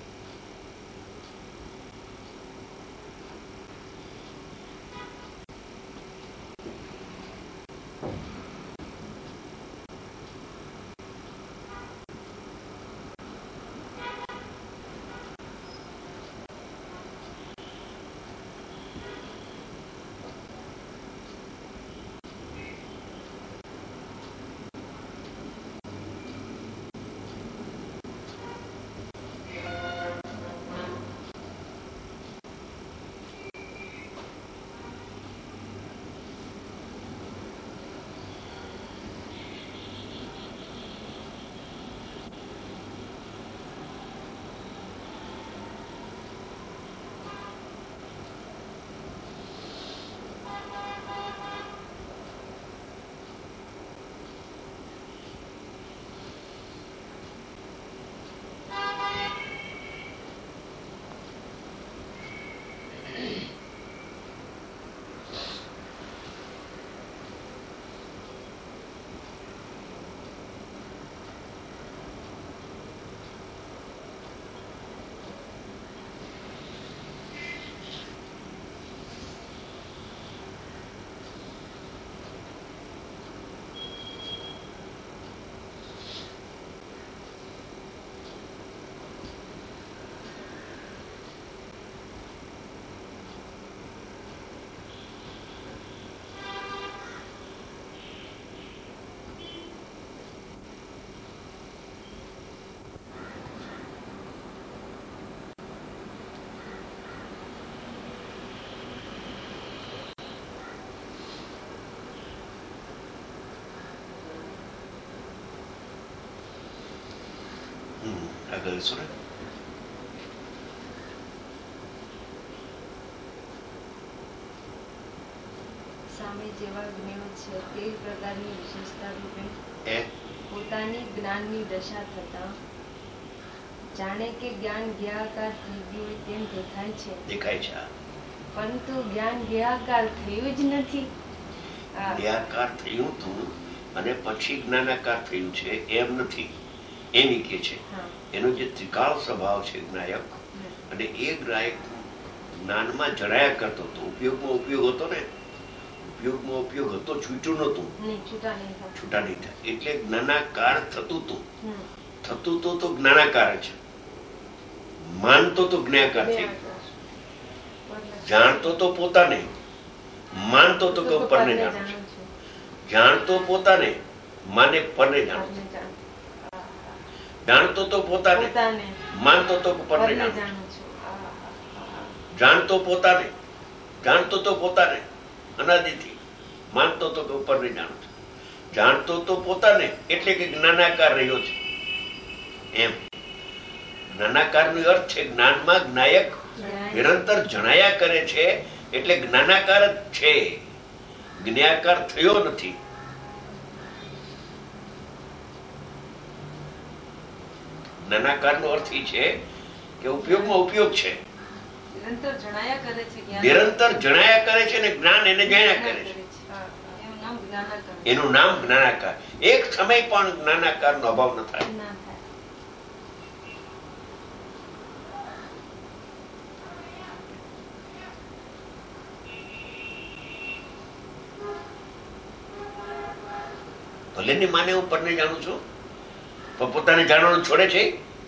આગળ શું ને સામે જેવા જ્ઞેયો છે તે પ્રકારની વિશેષતા રૂપે એ પોતાની જ્ઞાનની દશા થતા જાણે કે જ્ઞાન જ્ઞાકાર થઈ ગયું હોય તેમ દેખાય છે, દેખાય છે. પરંતુ જ્ઞાન જ્ઞાકાર થયું જ નથી. જ્ઞાકાર થયું તું અને પછી જ્ઞાનાકાર થયું છે એમ નથી, એમ ઈ કે છે. એનો જે ત્રિકાળ સ્વભાવ છે જ્ઞાયક, અને એ જ્ઞાયક જ્ઞાનમાં જણાયા કરતો હતો, ઉપયોગમાં ઉપયોગ હતો ને, ઉપયોગમાં ઉપયોગ હતો, છૂટ્યું નતું, છૂટા નહીં થાય, એટલે જ્ઞાનાકાર થતું હતું. થતું તો જ્ઞાનાકાર છે, માનતો તો જ્ઞાકાર થઈ ગયો, જાણતો તો પોતાને, માનતો તો કે ઉપરને જાણું છું, જાણતો પોતાને, માને પરને જાણું છું, જાણતો તો પોતાને, માનતો તો પરને જાણું છું, જાણતો પોતાને, જાણતો તો પોતાને અનાદિથી, માનતો તો કે ઉપરને જાણું છું, જાણતો તો પોતાને એટલે કે જ્ઞાનાકાર રહ્યો છે એમ. જ્ઞાનાકાર નો અર્થ છે જ્ઞાનમાં જ્ઞાયક નિરંતર જણાયા કરે છે, એટલે જ્ઞાનાકાર જ છે, જ્ઞાયાકાર થયો નથી. જ્ઞાનાકાર નો અર્થ એ છે કે ઉપયોગમાં ઉપયોગ છે, નિરંતર જણાયા કરે છે, નિરંતર જણાયા કરે છે, ને જ્ઞાન એને જાણ્યા કરે છે, એનું નામ જ્ઞાનાકાર. એક સમય પણ જ્ઞાનાકાર નો અભાવ ન થાય. ભલે ની માને હું પરને જાણું છું, પણ પોતાને જાણવાનું છોડે છે.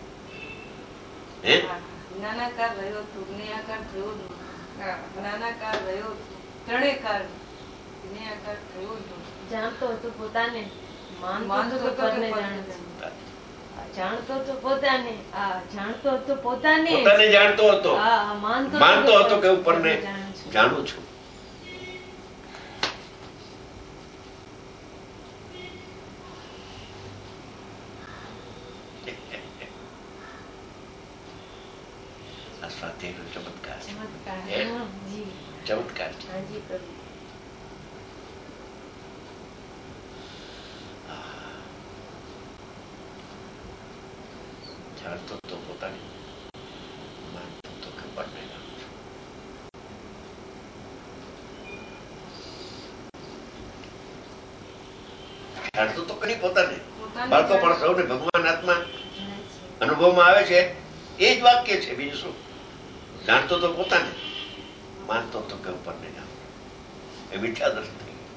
જ્ઞાનાકાર રહ્યો તો જ્ઞાયાકાર થયો જ નહોતો. જ્ઞાનાકાર રહ્યો તો ત્રણેયકાર જ્ઞાયાકાર થયો જ નહોતો. જાણતો હતો પોતાને, માનતો તો પરને જાણે છે, જાણતો તો પોતાને, જાણતો હતો પોતાને, પોતાને જાણતો હતો, માનતો હતો કે ઉપરને જાણું છું. સ્વાધ્યાયનો ચમત્કાર છે, ચમત્કાર છે. જાણતો તો પોતાને, માનતો તો કે પરને જાણું છું. જાણતો તો કરી પોતાને, બાળકો પણ સૌને ભગવાન આત્મા અનુભવમાં આવે છે, એ જ વાક્ય છે, બીજું શું. જાણતો તો પોતાને, માનતો તો કે ઉપરને જાણું, એ મિથ્યા દર્શન થઈ ગયું.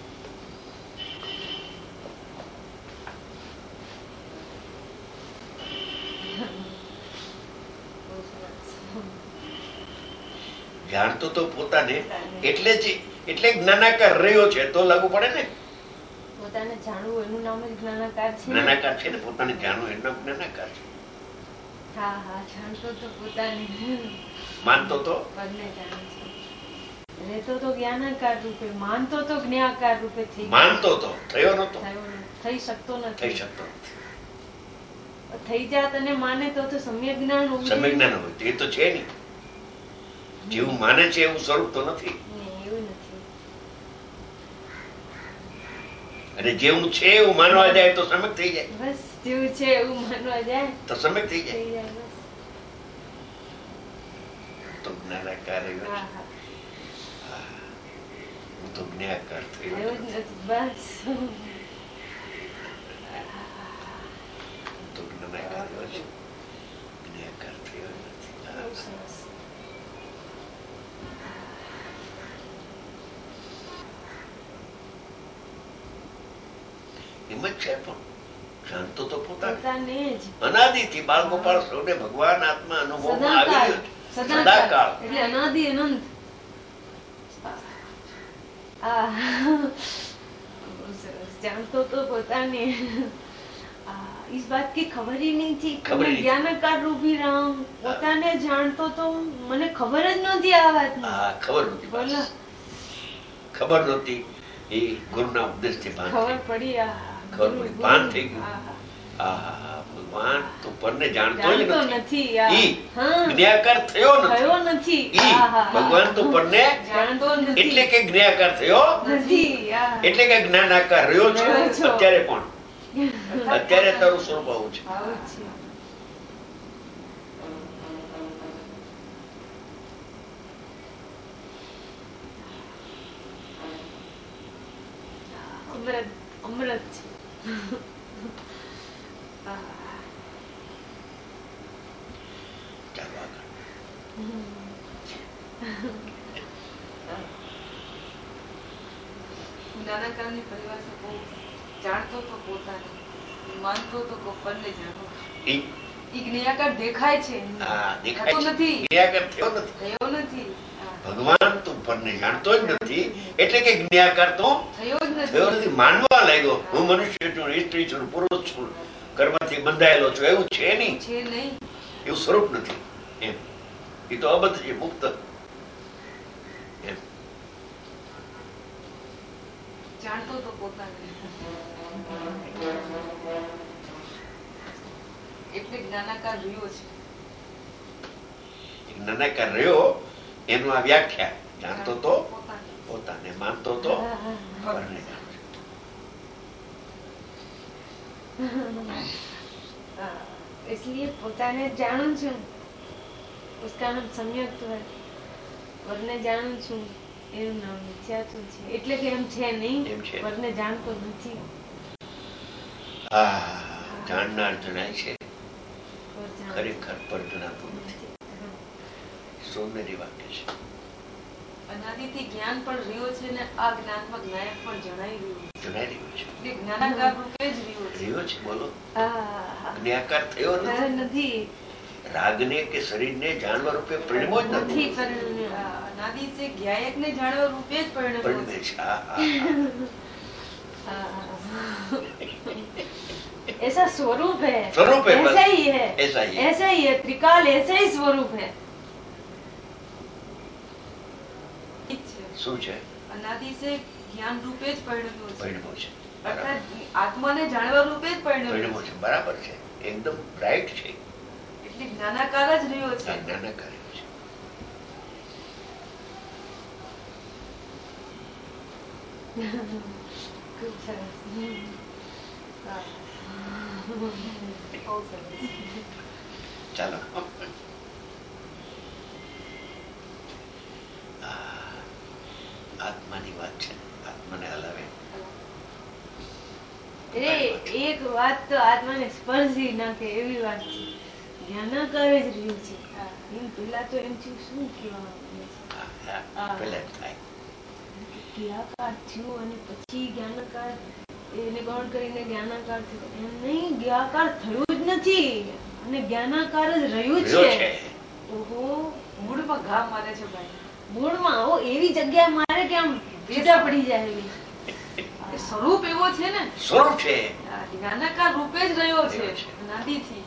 જાણતો તો પોતાને એટલે જ, એટલે જ્ઞાનાકાર રહ્યો છે, તો લાગુ પડે ને. પોતાને જાણવું એનું નામ જ જ્ઞાનાકાર છે. જ્ઞાનાકાર છે ને, પોતાને જાણવું એનું નામ જ્ઞાનાકાર છે. હા, જાણતો તો પોતાને, માનતો તો પરને જાણે છે, રહેતો તો જ્ઞાનાકાર રૂપે, માનતો તો જ્ઞાયાકાર રૂપે થઈ ગયો. માનતો તો થયો નતો, થઈ શકતો નથી, થઈ શકતો નથી. થઈ જાત અને માને તો સમ્યક જ્ઞાન હોવું જોઈએ. સમ્યક જ્ઞાન હોય એ તો છે નહીં. જેવું માને છે એવું સ્વરૂપ તો નથી, એવું નથી. અને જેવું છે એવું માનવા જાય તો સમ્યક થઈ જાય. બસ જેવું છે એવું માનવા જાય તો સમ્યક થઈ જાય. બસ તો જ્ઞાનાકાર રહ્યો છે, હું તો જ્ઞાયાકાર થયો જ નથી. બસ હું તો જ્ઞાનાકાર રહ્યો છે, જ્ઞાયાકાર થયો જ નથી. એમ જ છે, પણ જાણતો તો પોતાને જ, અનાદિથી બાળ ગોપાળ સૌને ભગવાન આત્મા અનુભવમાં આવી રહ્યો છે, સદાકાળ, એટલે અનાદિ અનંત. जानतो तो पता नहीं, इस बात की खबर ही नहीं थी कि मैं ज्ञानाकार रूप ही रहा हूँ. પોતાને જાણતો તો મને ખબર જ નહોતી આ વાતની. ખબર નહોતી, બોલો, ખબર નહોતી. એ ગુરુના ઉપદેશથી ખબર પડી, ખબર પડી, ભાન થઈ ગયું. ભગવાન તો પરને જાણતો જ નથી, જ્ઞાયાકાર થયો નથી. ભગવાન તો પરને જાણતો નથી, એટલે કે જ્ઞાયાકાર થયો નથી, એટલે કે જ્ઞાનાકાર રહ્યો છું અત્યારે. પણ અત્યારે તારું સ્વરૂપ આવું છે. અમૃત છે. ચાલો આગળ. નાના કાળની પરિભાષા બહુ જાણતો તો પોતાને, માનતો તો પરને જાણો. ઈ ઈ જ્ઞાકાર દેખાય છે, હા દેખાય થતો છે. નથી, જ્ઞાકાર થયો નથી. થયો નથી. ભગવાન તો પરને જાણતો જ નથી, એટલે કે જ્ઞાકાર તો થયો જ થયો નથી. નથી. માનવા લાગ્યો હું મનુષ્ય છું, સ્ત્રી છું, પુરુષ છું, કર્મથી બંધાયેલો છું, એવું છે નહીં. છે નહીં. એવું સ્વરૂપ નથી એમ. એ તો અબદ્ધ છે, મુક્ત એમ. જાણતો તો પોતાને, એટલે જ્ઞાનાકાર રહ્યો છે. નાનાકાર રહ્યો એનું આ વ્યાખ્યા. જાણતો તો પોતાને. પોતાને, માનતો તો પરને જાણો. इसलिए પોતાને જાણું છું, उसका नाम सम्यक है. પરને જાણું છું એનું નામ મિથ્યાત્વ છે. એટલે કે એમ છે નહીં, એમ છે. પરને જાણતો નથી. જાણનાર જણાય છે, પર જાણતો ખરેખર પર જણાતું નથી. સૌંદર્ય વાક્ય છે. અનાદિથી જ્ઞાન પણ રહ્યો છે ને આ જ્ઞાનમાં જ્ઞાયક પણ જણાઈ રહ્યું છે. જણાઈ રહ્યું છે. એટલે જ્ઞાનાકાર રૂપે જ રહ્યો છે. રહ્યો છે. બોલો. આહા. જ્ઞાકાર થયો થયો નથી. નથી. રાગને કે શરીરને જાણવા રૂપે પરિણમો જ નથી નથી. પરિણમ્યો. અનાદિ છે જ્ઞાયકને જાણવા રૂપે જ પરિણમ્યો પરિણમે છે. છે. ऐसा स्वरूप है, स्वरूप है, ऐसा ही है, ऐसा ही है. ऐसा ही है. त्रिकाल ऐसा ही स्वरूप है. ઠીક છે. શું છે? અનાદિ છે જ્ઞાન રૂપે જ પરિણમ્યો છે. પરિણમો છે. અર્થાત આત્માને જાણવા રૂપે જ પરિણમો પરિણમ્યો છે. છે. બરાબર છે. એકદમ રાઈટ છે. એટલે જ્ઞાનાકાર જ રહ્યો છે. આ જ્ઞાનાકાર છે. ખૂબ સરસ. બહુ સરસ. ચાલો. આત્માની વાત છે. આત્માને હલાવે. એક વાત તો આત્માને સ્પર્શી નાખે એવી વાત છે. જ્ઞાનાકાર જ રહ્યું છે. એમ પેલા તો એમ થયું શું કહેવા માંગે છે. પેલા એમ થાય. ક્રિયાકાર થયું અને પછી જ્ઞાનાકાર એને ગૌણ કરીને જ્ઞાનાકાર થયું. એમ નહીં, જ્ઞાનાકાર થયું જ નથી અને જ્ઞાનાકાર જ રહ્યું રહ્યો છે. છે. ઓહો, મૂળમાં ઘા મારે છે ભાઈ. મૂળમાં આવો એવી જગ્યા મારે કે આમ છૂટા પડી જાય એવી. એ સ્વરૂપ એવો છે ને, સ્વરૂપ છે. જ્ઞાનાકાર રૂપે જ રહ્યો છે રહ્યો છે. અનાદિથી.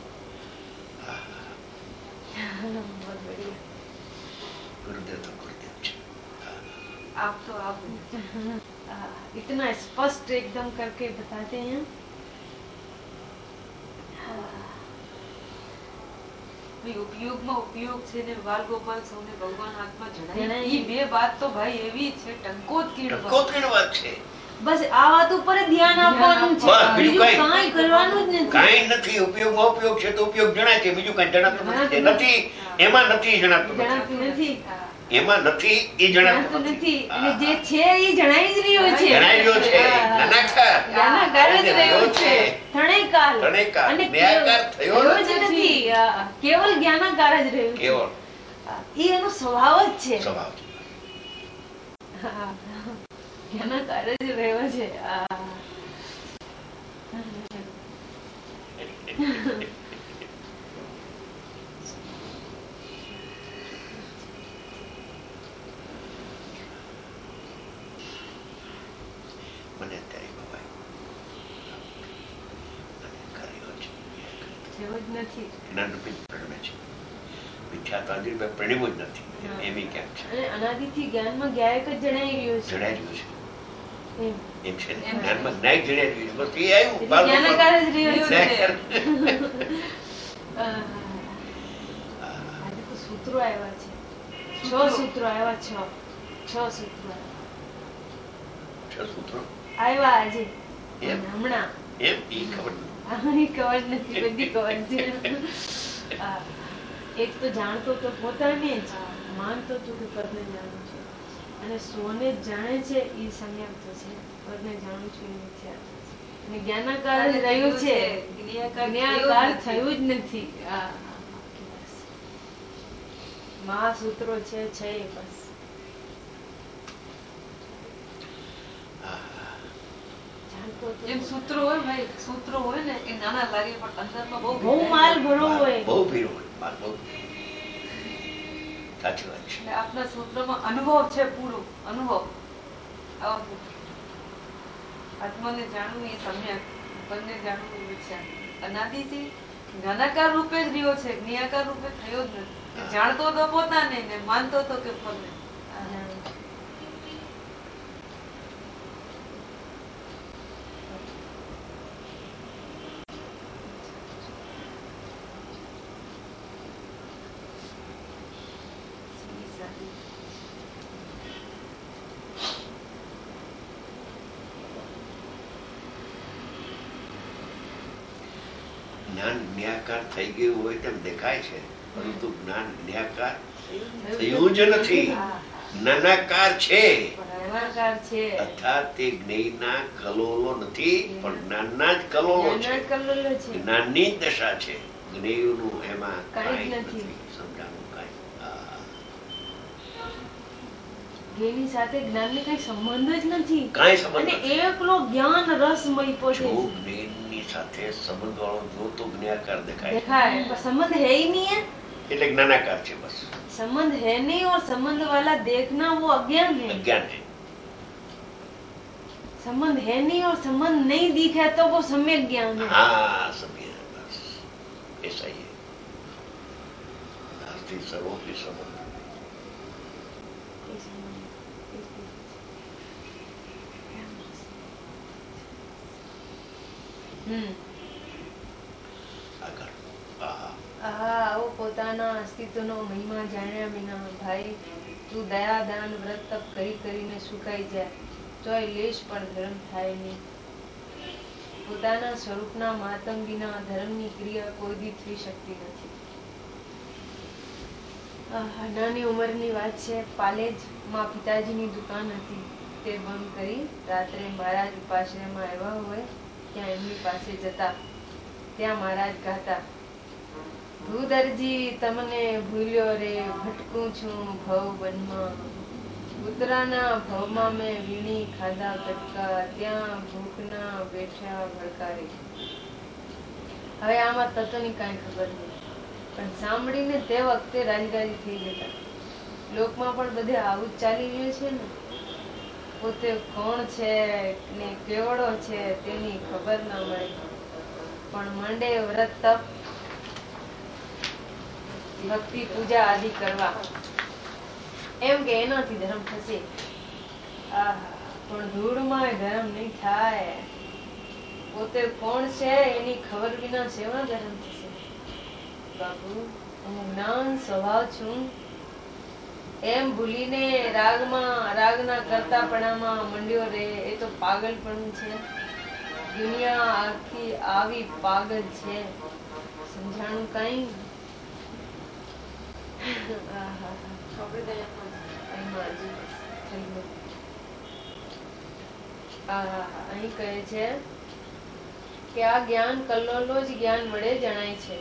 बहुत बढ़िया. ગુરુદેવ તો ગુરુદેવ છે. આપ તો આપ. इतना स्पष्ट एकदम करके बताते हैं. ઉપયોગમાં ઉપયોગ છે ને બાલ ગોપાલ સૌને ભગવાન હાથમાં જણાય. જણાય. ઈ બે વાત તો ભાઈ એવી છે ટંકોતકીડ વાત. ટંકોતરીણ વાત છે. બસ આ વાત ઉપર જ ધ્યાન આપવાનું છે. બસ, બીજું બીજું કાંઈ. કાંઈ કરવાનું જ નથી. કાંઈ નથી. ઉપયોગમાં ઉપયોગ છે તો ઉપયોગ જણાય છે. બીજું કઈ જણાતું નથી. નથી એમાં નથી જણાતું નથી. જણાતું નથી. એમાં નથી એ જણાતું જણાતું નથી. નથી. અને જે છે એ જણાઈ જ રહ્યું છે. જણાઈ રહ્યો છે. નાનાકાર. જ્ઞાનાકાર જ રહ્યો છે. ત્રણેયકાલ. ત્રણેયકાલ. અને જ્ઞાનાકાર થયો જ નથી. કેવલ જ્ઞાનાકાર જ રહ્યું છે. કેવળ એ એનો સ્વભાવ જ છે. સ્વભાવ છે. જ્ઞાનાકાર જ રહ્યો છે. મને અત્યારે ખવાય. કર્યો છે. થયો જ નથી. જ્ઞાનરૂપી પરિણમે છે. મિથ્યાત્વાદી પરિણમો જ નથી. એમ કેમ છે. અને અનાદિથી જ્ઞાનમાં જ્ઞાયક જ જણાઈ રહ્યો છે. જણાઈ રહ્યું છે. એમ. એમ છે ને. એમ. જ્ઞાનમાં જ્ઞાય જણાઈ રહ્યું છે. બસ એ આવ્યું. એટલે જ્ઞાનાકાર જ રહ્યો છે. જ્ઞાનાકાર. આજે તો સૂત્રો આવ્યા છે. 6 સૂત્રો આવ્યા. 6 સૂત્રો છ સૂત્રો આવ્યા આજે. એમ. હમણાં એમ એ ખબર નથી. આની કવર નથી, બધી કવર છે. એક તો જાણતો તો પોતાને જ, માનતો તો કે પરને જાણું છું, અને સ્વને જ જાણે છે એ સમ્યક તો છે. પરને જાણું છું એ મિથ્યાત્વ છે. જ્ઞાનાકાર જ રહ્યું છે, જ્ઞાનાકાર થયું જ નથી. મહાસૂત્રો છે બસ. જેમ સૂત્રો હોય ભાઈ, સૂત્રો હોય ને એ નાના લાગે પણ અંદરમાં બહુ માલ ભરો હોય, બહુ ભીરો હોય, માલ બહુ સાચી વાત છે. એટલે આપણા સૂત્રમાં અનુભવ છે, પૂરો અનુભવ. આત્માને જાણવું એ સમ્યક, બંને જાણવું વિચાર. અનાદિથી જ્ઞાનાકાર રૂપે જ રહ્યો છે, જ્ઞાકાર રૂપે થયો જ નથી. જાણતો તો પોતાને ને માનતો તો કે ફરને. જ્ઞાન જ્ઞાકાર થઈ ગયું હોય તેમ દેખાય છે, પરંતુ જ્ઞાન જ્ઞાકાર થયું જ નથી, જ્ઞાનાકાર છે. અર્થાત તે જ્ઞેયના કલોલો નથી, પણ જ્ઞાનના જ કલોલો છે. જ્ઞાનની જ દશા છે, જ્ઞેયનું એમાં કાંઈ નથી સમજાણું. એની સાથે જ્ઞાન ને કઈ સંબંધ જ નથી, કાંઈ સંબંધ અને નથી. એકલો જ્ઞાન રસમય પોતે જો જ્ઞાનની સાથે સંબંધ વાળો જો તો જ્ઞાકાર દેખાય, संबंध है ही नहीं है, એટલે જ્ઞાનાકાર છે બસ. संबंध है नहीं और संबंध वाला देखना वो अज्ञान है. અજ્ઞાન છે. संबंध है नहीं और संबंध नहीं दिखे तो वो सम्यक ज्ञान है. हाँ सम्यक, बस ऐसा ही है. नास्ति सर्वोपि संबंध. આગળ આવો પોતાના અસ્તિત્વનો મહિમા જાણ્યા વિના ભાઈ તું દયા દાન વ્રત તપ કરી કરીને સુકાઈ જાય તોય લેશ પણ ધર્મ થાય નહીં. પોતાના સ્વરૂપના માતમ વિના ધર્મની ક્રિયા કોઈ દી થઈ શકતી નથી. નાની ઉંમરની વાત છે. પાલેજમાં પિતાજીની દુકાન હતી, તે બંધ કરી રાત્રે મહારાજ ઉપાશ્રયમાં આવ્યા હોય ત્યાં એમની પાસે જતા. ત્યાં મહારાજ ગાતા, ભૂદરજી તમને ભૂલ્યો રે, ભટકું છું ભવ વનમાં, ઉતરાના ભવમાં મેં વીણી ખાધા કટકા, ત્યાં ભૂખના બેઠ્યા ભડકારે. હવે આમાં તત્વની કાંઈ ખબર નહીં, પણ સાંભળીને તે વખતે રાજી રાજી થઈ જતા. લોકમાં પણ બધે આવું જ ચાલી રહ્યું છે ને. પોતે કોણ છે ને કેવડો છે તેની ખબર ના મળે, પણ માંડે વ્રત તપ ભક્તિ પૂજા આદિ કરવા, એમ કે એનાથી ધર્મ થશે. પણ ધૂળમાં ધર્મ નહીં થાય. પોતે કોણ છે એની ખબર વિના સેવા ધર્મ થશે. બાપુ હું જ્ઞાન સ્વભાવ છું એમ ભૂલીને રાગના કરતાપણામાં મંડ્યો રે, એ તો પાગલપણું છે. દુનિયા આખી આવી પાગલ છે, સમજાણું કઈ. અહીં કહે છે કે આ જ્ઞાન કલ્લોલો જ જ્ઞાન વડે જણાય છે.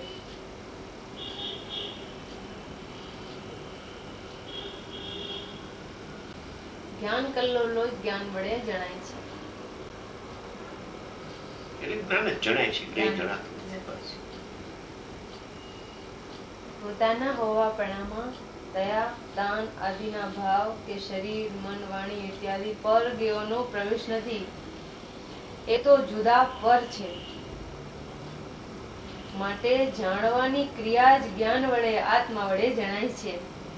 જ્ઞાન કલ્લોલો જ જ્ઞાન વડે જણાય છે. એટલે જ્ઞાન જ જણાય છે, જ્ઞાન જણાતું નથી બસ. પોતાના હોવાપણામાં દયા દાન આદિના ભાવ કે શરીર મન વાણી ઇત્યાદિ પરગેયોનો પ્રવેશ નથી. એ તો જુદા પર છે. માટે જાણવાની ક્રિયા જ જ્ઞાન વડે આત્મા વડે જણાય છે.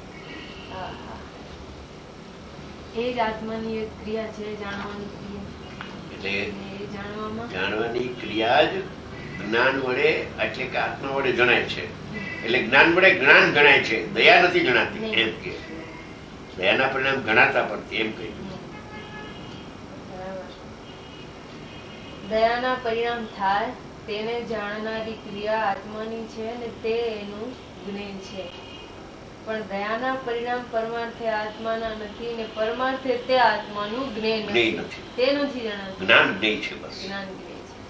એ જ આત્માની એક ક્રિયા છે, જાણવાની ક્રિયા. એટલે એ જાણવાની ક્રિયા જ જ્ઞાન વડે એટલે કે આત્મા વડે જણાય છે. એટલે જ્ઞાન વડે જ્ઞાન જણાય છે, દયા નથી જણાતી એમ કે. દયાના પરિણામ ગણાતા પડતી એમ કહ્યું. દયાના પરિણામ થાય તેને જાણનારી ક્રિયા આત્માની છે ને તે એનું જ્ઞેય છે. પણ દયાના પરિણામ પરમાર્થે આત્માના નથી ને પરમાર્થે તે આત્માનું જ્ઞેય નથી. તે નથી જણાતું. જ્ઞાન જ્ઞેય છે બસ. જ્ઞાન જ્ઞેય છે.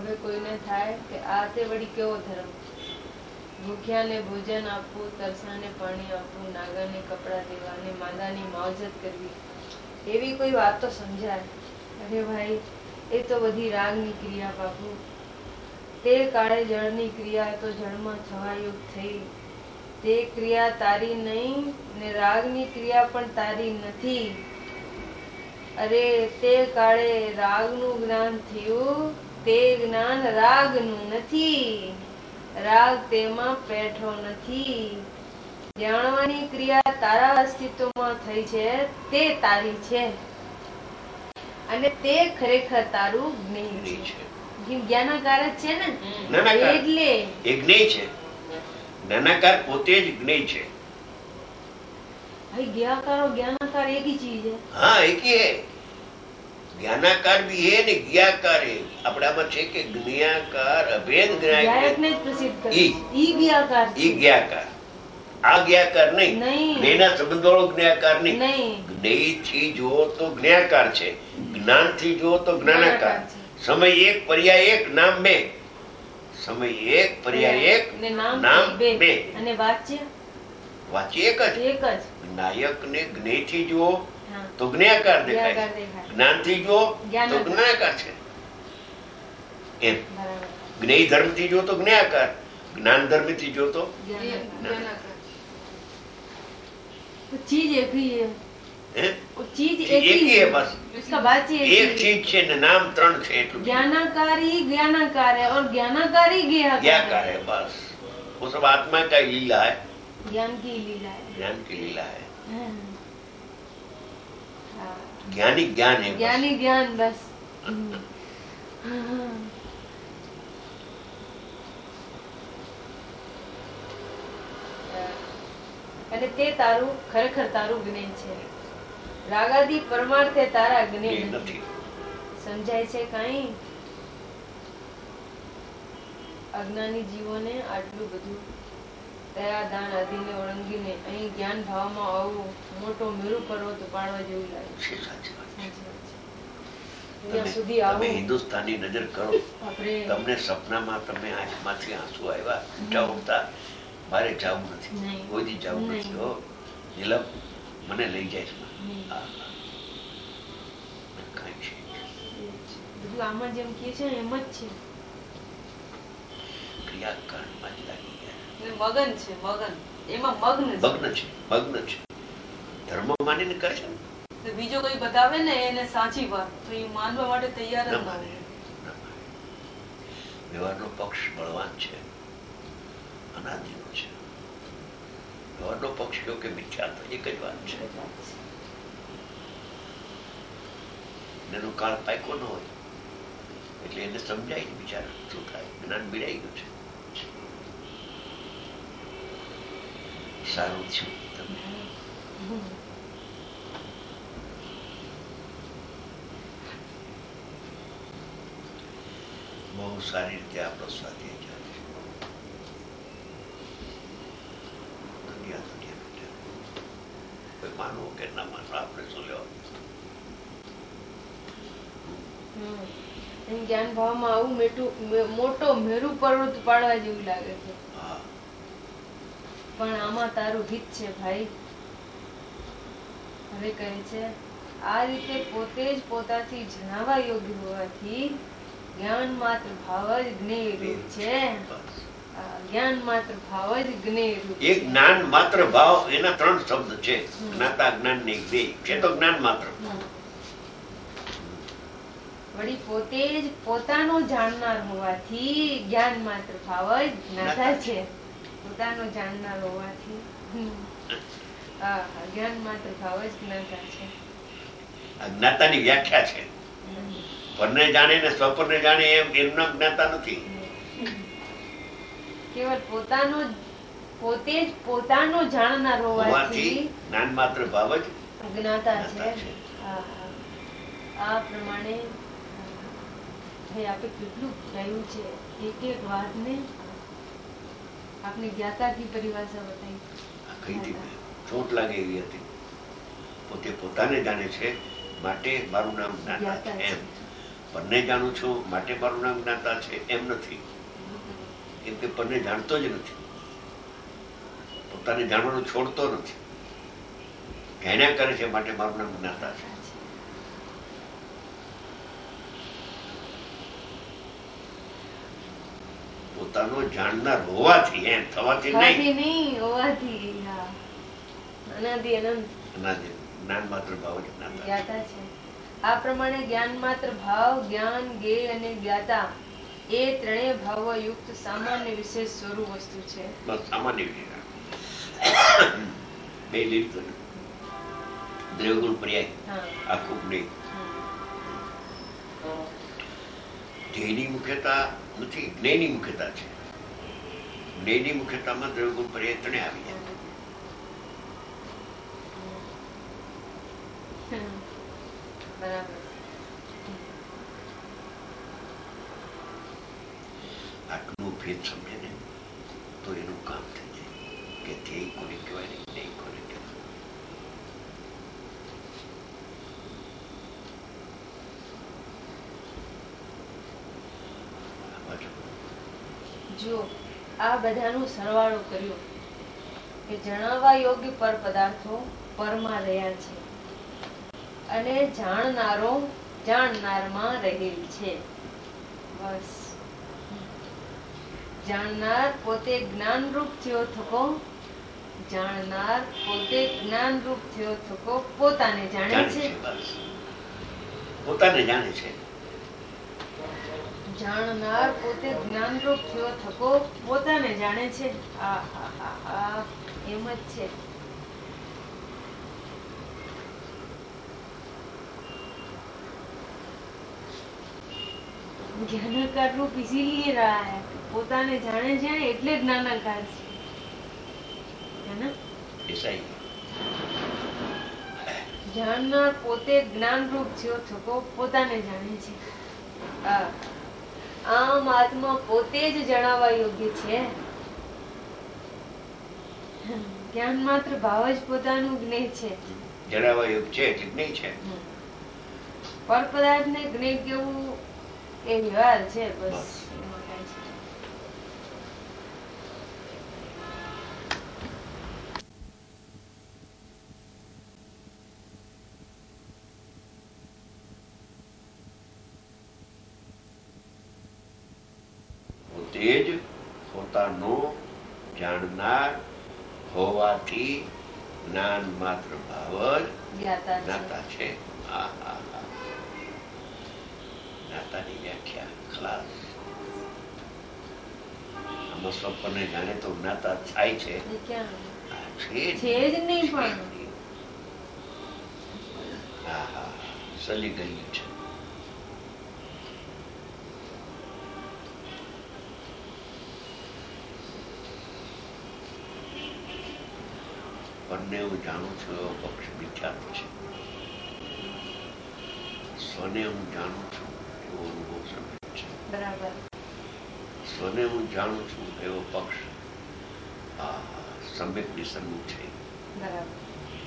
હવે કોઈને થાય કે આ તે વળી કેવો ધર્મ, ભૂખ્યાને ભોજન આપવું, તરસાને પાણી આપવું, નાગાને કપડાં દેવા અને માંદાની માવજત કરવી, એવી કોઈ વાત તો સમજાય. અરે ભાઈ, એ તો બધી રાગની ક્રિયા બાપુ. તે કાળે જળની ક્રિયા તો જળમાં થવાયુગ થઈ. તે ક્રિયા તારી નહીં ને રાગની ક્રિયા પણ તારી નથી. અરે તે કાળે રાગનું જ્ઞાન થયું, તે જ્ઞાન રાગનું નથી. રાગ તેમાં પેઠો નથી. જાણવાની ક્રિયા તારા અસ્તિત્વમાં થઈ છે તે તારી છે, અને તે ખરેખર તારું જ્ઞેય છે. જ્ઞાનાકાર જ છે ને, એટલે એ જ્ઞેય છે. જ્ઞાનાકાર પોતે જ જ્ઞેય છે. ભાઈ જ્ઞાકાર और ज्ञानाकार एक ही चीज है. हाँ एक ही है. ज्ञानाकार भी है ने ज्ञाकार है. આપણામાં છે કે જ્ઞાકાર અભેદ જ્ઞાયકને જ પ્રસિદ્ધ કરે. ઈ જ્ઞાકાર છે. ઈ જ્ઞાકાર. આ જ્ઞાકાર નહીં. જ્ઞેયના સંબંધવાળો જ્ઞાકાર નહીં. જ્ઞેયથી જુઓ તો જ્ઞાકાર છે, જ્ઞાનથી જુઓ તો જ્ઞાનાકાર. સમય એક, પર્યાય એક, નામ બે. સમય એક, પર્યાય એક, નામ બે. અને વાચ્ય એક જ. નાયક ને જ્ઞેયથી જુઓ તો જ્ઞાકાર દેખાય, જ્ઞાનથી જુઓ તો જ્ઞાનાકાર છે. એમ જ્ઞેય ધર્મથી જુઓ તો જ્ઞાકાર, જ્ઞાન ધર્મથી જુઓ તો જ્ઞાનાકાર. चीज एक ही है. चीज एक ही है बस. इसका बात ही एक चीज છે ને નામ ત્રણ છે એટલું. ज्ञानाकारी ज्ञानाकार है और ज्ञानाकारी ज्ञाकार है बस. वो सब आत्मा का लीला है, ज्ञान की लीला है. ज्ञान की लीला है. ज्ञानी ज्ञान है, ज्ञानी ज्ञान बस. અને તે તારું ખરેખર તારું જ્ઞેય છે. રાગાદી પરમાર્થે તારા જ્ઞેય નથી. સમજાય છે કાંઈ? અજ્ઞાની જીવોને આટલું બધું દયા દાન આદિને ઓળંગીને અહીં જ્ઞાન ભાવમાં આવવું મોટો મેરુ પર્વત ઉપાડવા જેવું લાગે છે. તમે હિન્દુસ્તાની નજર કરો, તમને સપનામાં તમે આંખમાંથી આંસુ આવ્યા, ઊંચા ઉઠતા, મારે જવું નથી, કોઈથી જવું નથી. હો નીલમ, મને લઈ જાય છે. કઈ છે બધું આમાં જેમ કે છે એમ જ છે. ક્રિયાકાંડમાં જ લાગી ગયા. મગન છે, મગન એમાં મગ્ન છે, મગ્ન છે. ધર્મ માનીને કરે છે ને. બીજો કોઈ બતાવે ને એને સાચી વાત તો એ માનવા માટે તૈયાર જ ન હોય. વ્યવહારનો પક્ષ બળવાન છે, અનાદિનો છે. વ્યવહારનો પક્ષ કયો કે મિથ્યા, એક જ વાત છે. એનો કાળ પાક્યો ન હોય એટલે એને સમજાય બિચારા શું થાય. જ્ઞાન બિરાઈ ગયું છે. સારું છું તમે બહુ સારી રીતે આપણો સ્વાધ્યાય ચાલે છે. કોઈ માનવો કે ના માનવો, આપણે શું લેવાનું. જ્ઞાન ભાવમાં આવું મોટો મેરુ પર્વત પાડવા જેવું લાગે છે. પણ આમાં તારું હિત છે ભાઈ. હવે કહે છે આ રીતે પોતે જ પોતાથી જણાવવા યોગ્ય હોવાથી જ્ઞાન માત્ર ભાવ જ જ્ઞેય રૂપ છે. જ્ઞાન માત્ર ભાવ જ જ્ઞેય રૂપ છે. એક જ્ઞાન માત્ર ભાવ, એના ત્રણ શબ્દ છે, જ્ઞાતા, જ્ઞાન ને જ્ઞેય છે. તો જ્ઞાન માત્ર વળી પોતે જ પોતાનો જાણનાર હોવાથી જ્ઞાન માત્ર ભાવ જ જ્ઞાતા છે. પોતાનો જાણનાર હોવાથી જ્ઞાન માત્ર ભાવ જ જ્ઞાતા છે. જ્ઞાતાની વ્યાખ્યા છે. પરને જાણે ને સ્વપરને જાણે એમ એમના જ્ઞાતા નથી. કેવળ પોતે જ પોતાનો જાણનાર હોવાથી જ્ઞાન માત્ર ભાવ જ જ્ઞાતા છે. આ પ્રમાણે ભાઈ આપણે કેટલું ગાયું છે. એક એક વાતને આપણે જ્ઞાતા કી પરિભાષા બતાવી. ચોટ લાગે એવી હતી. પોતે પોતાને જાણે છે માટે મારું નામ જ્ઞાતા છે એમ. પરને જાણું છું માટે મારું નામ જ્ઞાતા છે એમ નથી. કેમ કે પરને જાણતો જ નથી, પોતાને જાણવાનું છોડતો નથી, જાણ્યા કરે છે માટે મારું નામ જ્ઞાતા છે. પોતાનો જાણનાર હોવાથી, એમ થવાથી નહીં, હોવાથી. અનાદિ અનંત જ્ઞાન માત્ર ભાવ જ જ્ઞાતા છે. આ પ્રમાણે જ્ઞાન માત્ર ભાવ, જ્ઞાન, જ્ઞેય અને જ્ઞાતા એ ત્રણેય ભાવો યુક્ત સામાન્ય વિશેષ સ્વરૂપ વસ્તુ છે. બસ સામાન્ય વિશેષ બે લીધું ને, દ્રવ્યગુણ પર્યાય આખું જ્ઞેય. ધ્યેયની મુખ્યતા નથી, જ્ઞેયની મુખ્યતા છે. જ્ઞેયની મુખ્યતામાં દ્રવ્યગુણ પર્યાય ત્રણે આવી જાય. આટલું ભેદ સમજે ને તો એનું કામ થઈ જાય કે ધ્યેય કોને કહેવાય ને જ્ઞેય કોને કહેવાય. જો આ બધાનું સરવાળો કર્યો કે જણાવવા યોગ્ય પર પદાર્થો પરમાં રહ્યા છે અને જાણનારો જાણનારમાં રહેલ છે. બસ જાણનાર પોતે જ્ઞાનરૂપ થયો થકો, જાણનાર પોતે જ્ઞાનરૂપ થયો થકો પોતાને જાણે છે. બસ પોતાને જાણે છે. જાણનાર પોતે જ્ઞાનરૂપ થયો થકો પોતાને જાણે છે. એમ જ છે. ज्ञानाकार रूप इसीलिए रहा है, પોતાને જાણે છે એટલે જ્ઞાનાકાર છે. है ना? જાણનાર પોતે જ્ઞાન રૂપ થયો થકો પોતાને જાણે છે. આમ આત્મા પોતે જ જણાવવા યોગ્ય છે. જ્ઞાન માત્ર ભાવ જ પોતાનું જ્ઞેય છે. જણાવવા યોગ્ય છે એટલે જ્ઞેય છે. પર પદાર્થ ને જ્ઞેય કેવું એ વ્યવહાર છે. બસ એમાં કઈ છે. પોતે જ પોતાનો જાણનાર હોવાથી જ્ઞાન માત્ર ભાવ જ જ્ઞાતા છે. જ્ઞાતાની વ્યાખ્યા ખલાસ. આમાં સ્વપ્નને જાણે તો જ્ઞાતા થાય છે જ નહીં. પણ સલી ગયું છે. પરને હું જાણું છું એવો પક્ષ મિથ્યાત્વ છે. સ્વને હું જાણું છું એવો અનુભવ સમ્યક છે. બરાબર. સ્વને હું જાણું છું એવો પક્ષ સમ્યક ની સન્મુખ છે. બરાબર.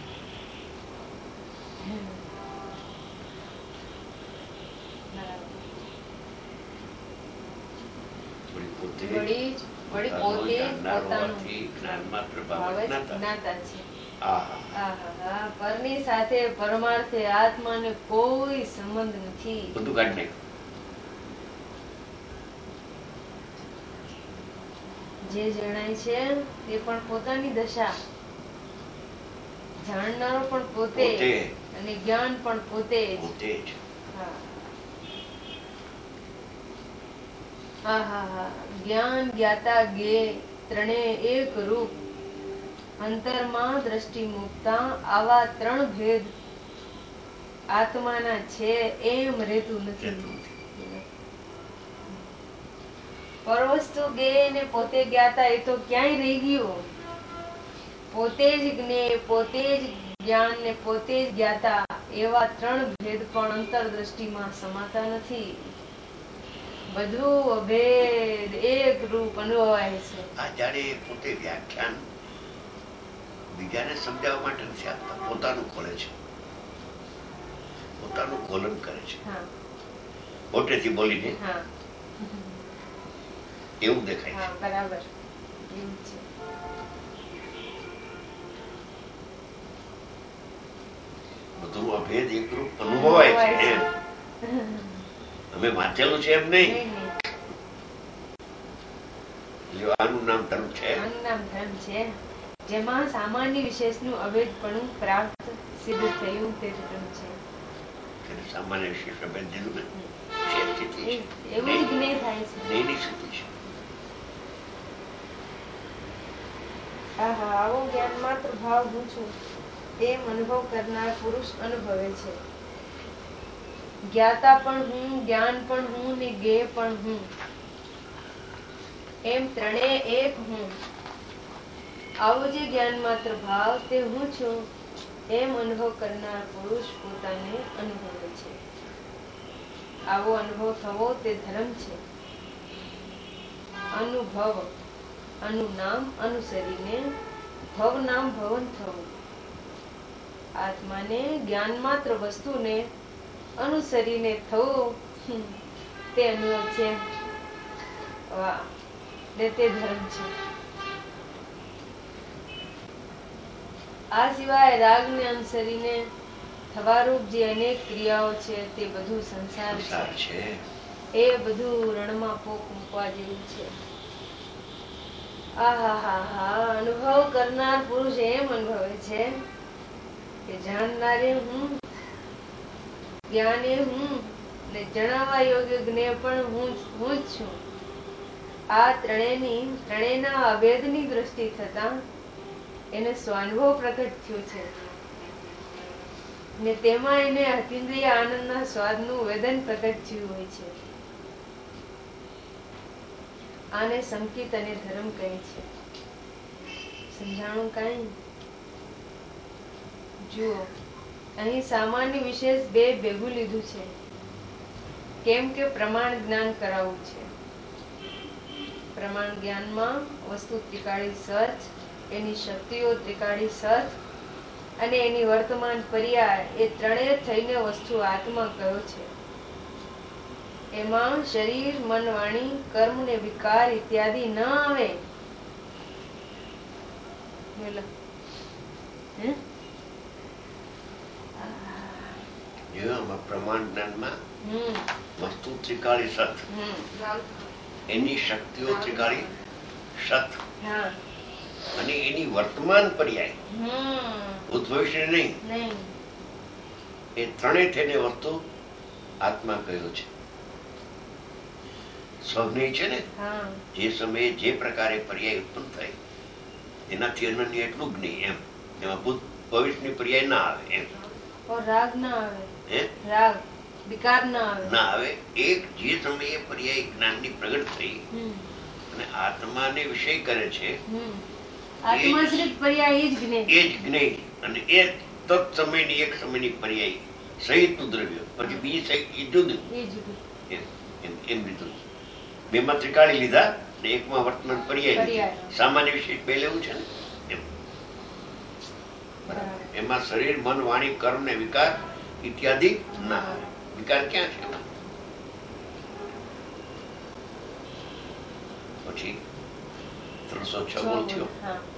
પરની સાથે પરમાર્થે આત્માને કોઈ સંબંધ નથી. બધું કાઢી નાખ્યું. જે જણાય છે તે પણ પોતાની દશા, જાણનારો પણ પોતે અને જ્ઞાન પણ પોતે જ. જ્ઞાન, જ્ઞાતા, જ્ઞેય ત્રણે એક રૂપ અંતરમાં દ્રષ્ટિ મૂકતા આવા ત્રણ ભેદ આત્માના છે એમ રહેતું નથી. પરવસ્તુ જ્ઞેય ને પોતે જ્ઞાતા એ તો ક્યાંય રહી ગયું. પોતે જ જ્ઞેય, પોતે જ જ્ઞાન ને પોતે જ જ્ઞાતા એવા ત્રણ ભેદ પણ અંતરદ્રષ્ટિમાં સમાતા નથી. બધું અભેદ એક રૂપ અનુભવાય છે. આ જાણે પોતે વ્યાખ્યાન બીજાને સમજાવવા માટે નથી આપતા, પોતાનું ખોલે છે, પોતાનું ખોલન કરે છે. મોટેથી બોલીને હા એવું દેખાય હા છે. બરાબર એવું જ છે. બધું અભેદ એકરૂપ અનુભવાય છે એમ. અમે વાંચેલું છે એમ નહીં. નહીં, નહીં. જો આનું નામ ધર્મ છે. આનું નામ ધર્મ છે જેમાં સામાન્ય વિશેષનું અભેદપણું પ્રાપ્ત સિદ્ધ થયું તે ધર્મ છે. એટલે સામાન્ય વિશેષ અભેદ દીધું ને છે સ્થિતિ છે. એવું જ જ્ઞેય થાય છે. જ્ઞેયની સ્થિતિ છે. આહા, આવો જ્ઞાન માત્ર ભાવ હું છું એમ અનુભવ કરનાર પુરુષ અનુભવે છે. જ્ઞાતા પણ હું, જ્ઞાન પણ હું ને જ્ઞેય પણ હું, એમ ત્રણેય એક હું. આવો જે જ્ઞાન માત્ર ભાવ તે હું છું એમ અનુભવ કરનાર પુરુષ પોતાને અનુભવે છે. આવો અનુભવ થવો તે ધર્મ છે. અનુભવ અનુ નામ અનુસરીને ભવ નામ ભવન થવું. આત્માને જ્ઞાન માત્ર વસ્તુને અનુસરીને થવું તે અનુભવ છે. વાહ! ને તે ધર્મ છે. આ સિવાય રાગને અનુસરીને થવારૂપ જે અનેક ક્રિયાઓ છે તે બધું સંસાર છે. એ બધું રણમાં પોક મૂકવા જેવું છે. આહાહાહા, અનુભવ કરનાર પુરુષ એમ અનુભવે છે કે જાણનારે હું, જ્ઞાને હું ને જણાવવા યોગ્ય જ્ઞેય પણ હું જ છું. આ ત્રણેયના અભેદની દ્રષ્ટિ થતા એને સ્વાનુભવ પ્રગટ થયો છે ને તેમાં એને અતિન્દ્રિય આનંદના સ્વાદનું વેદન પ્રગટ થયું હોય છે. આને સંકિત અને ધર્મ કહે છે. સમજાણું કાંઈ? જુઓ, અહીં સામાન્ય વિશેષ બે ભેગું લીધું છે કેમ કે પ્રમાણ જ્ઞાન કરાવવું છે. પ્રમાણ જ્ઞાનમાં વસ્તુ ત્રિકાળી સહજ, એની શક્તિઓ ત્રિકાળી સહજ અને એની વર્તમાન પર્યાય એ ત્રણેય થઈને વસ્તુ આત્મા કયો છે. એમાં શરીર, મન, વાણી, કર્મ ને વિકાર ઇત્યાદિ ન આવે. બોલો. પ્રમાણ જ્ઞાનમાં વસ્તુ ત્રિકાળી સત, એની શક્તિઓ ત્રિકાળી સત અને એની વર્તમાન પર્યાય ભૂત ભવિષ્ય નહીં, એ ત્રણેય થઈને વસ્તુ આત્મા કયો છે. સ્વજ્ઞેય છે ને, જે સમયે જે પ્રકારે પર્યાય ઉત્પન્ન થાય એનાથી અનન્ય એટલું જ નહીં એમ. એમાં ભૂત ભવિષ્યની પર્યાય ના આવે એમ. રાગ ના આવે. રાગ વિકાર ના આવે. એક જે સમયે પર્યાય જ્ઞાનની પ્રગટ થઈ અને આત્માને વિષય કરે છે આત્માશ્રિત પર્યાય એ જ જ્ઞેય અને એ તત્સમયની એક સમયની પર્યાય સહિતનું દ્રવ્ય પછી બીજી સહિત એ જુદું એમ લીધું. બેમાં ત્રિકાળી લીધા ને એકમાં વર્તમાન પર્યાય સામાન્ય વિશેષ બે લેવું છે ને એમ. એમાં શરીર, મન, વાણી, કર્મ ને વિકાર ઇત્યાદિ ના આવે. વિકાર ક્યાં છે એમાં? પછી 306 બોલ થયો.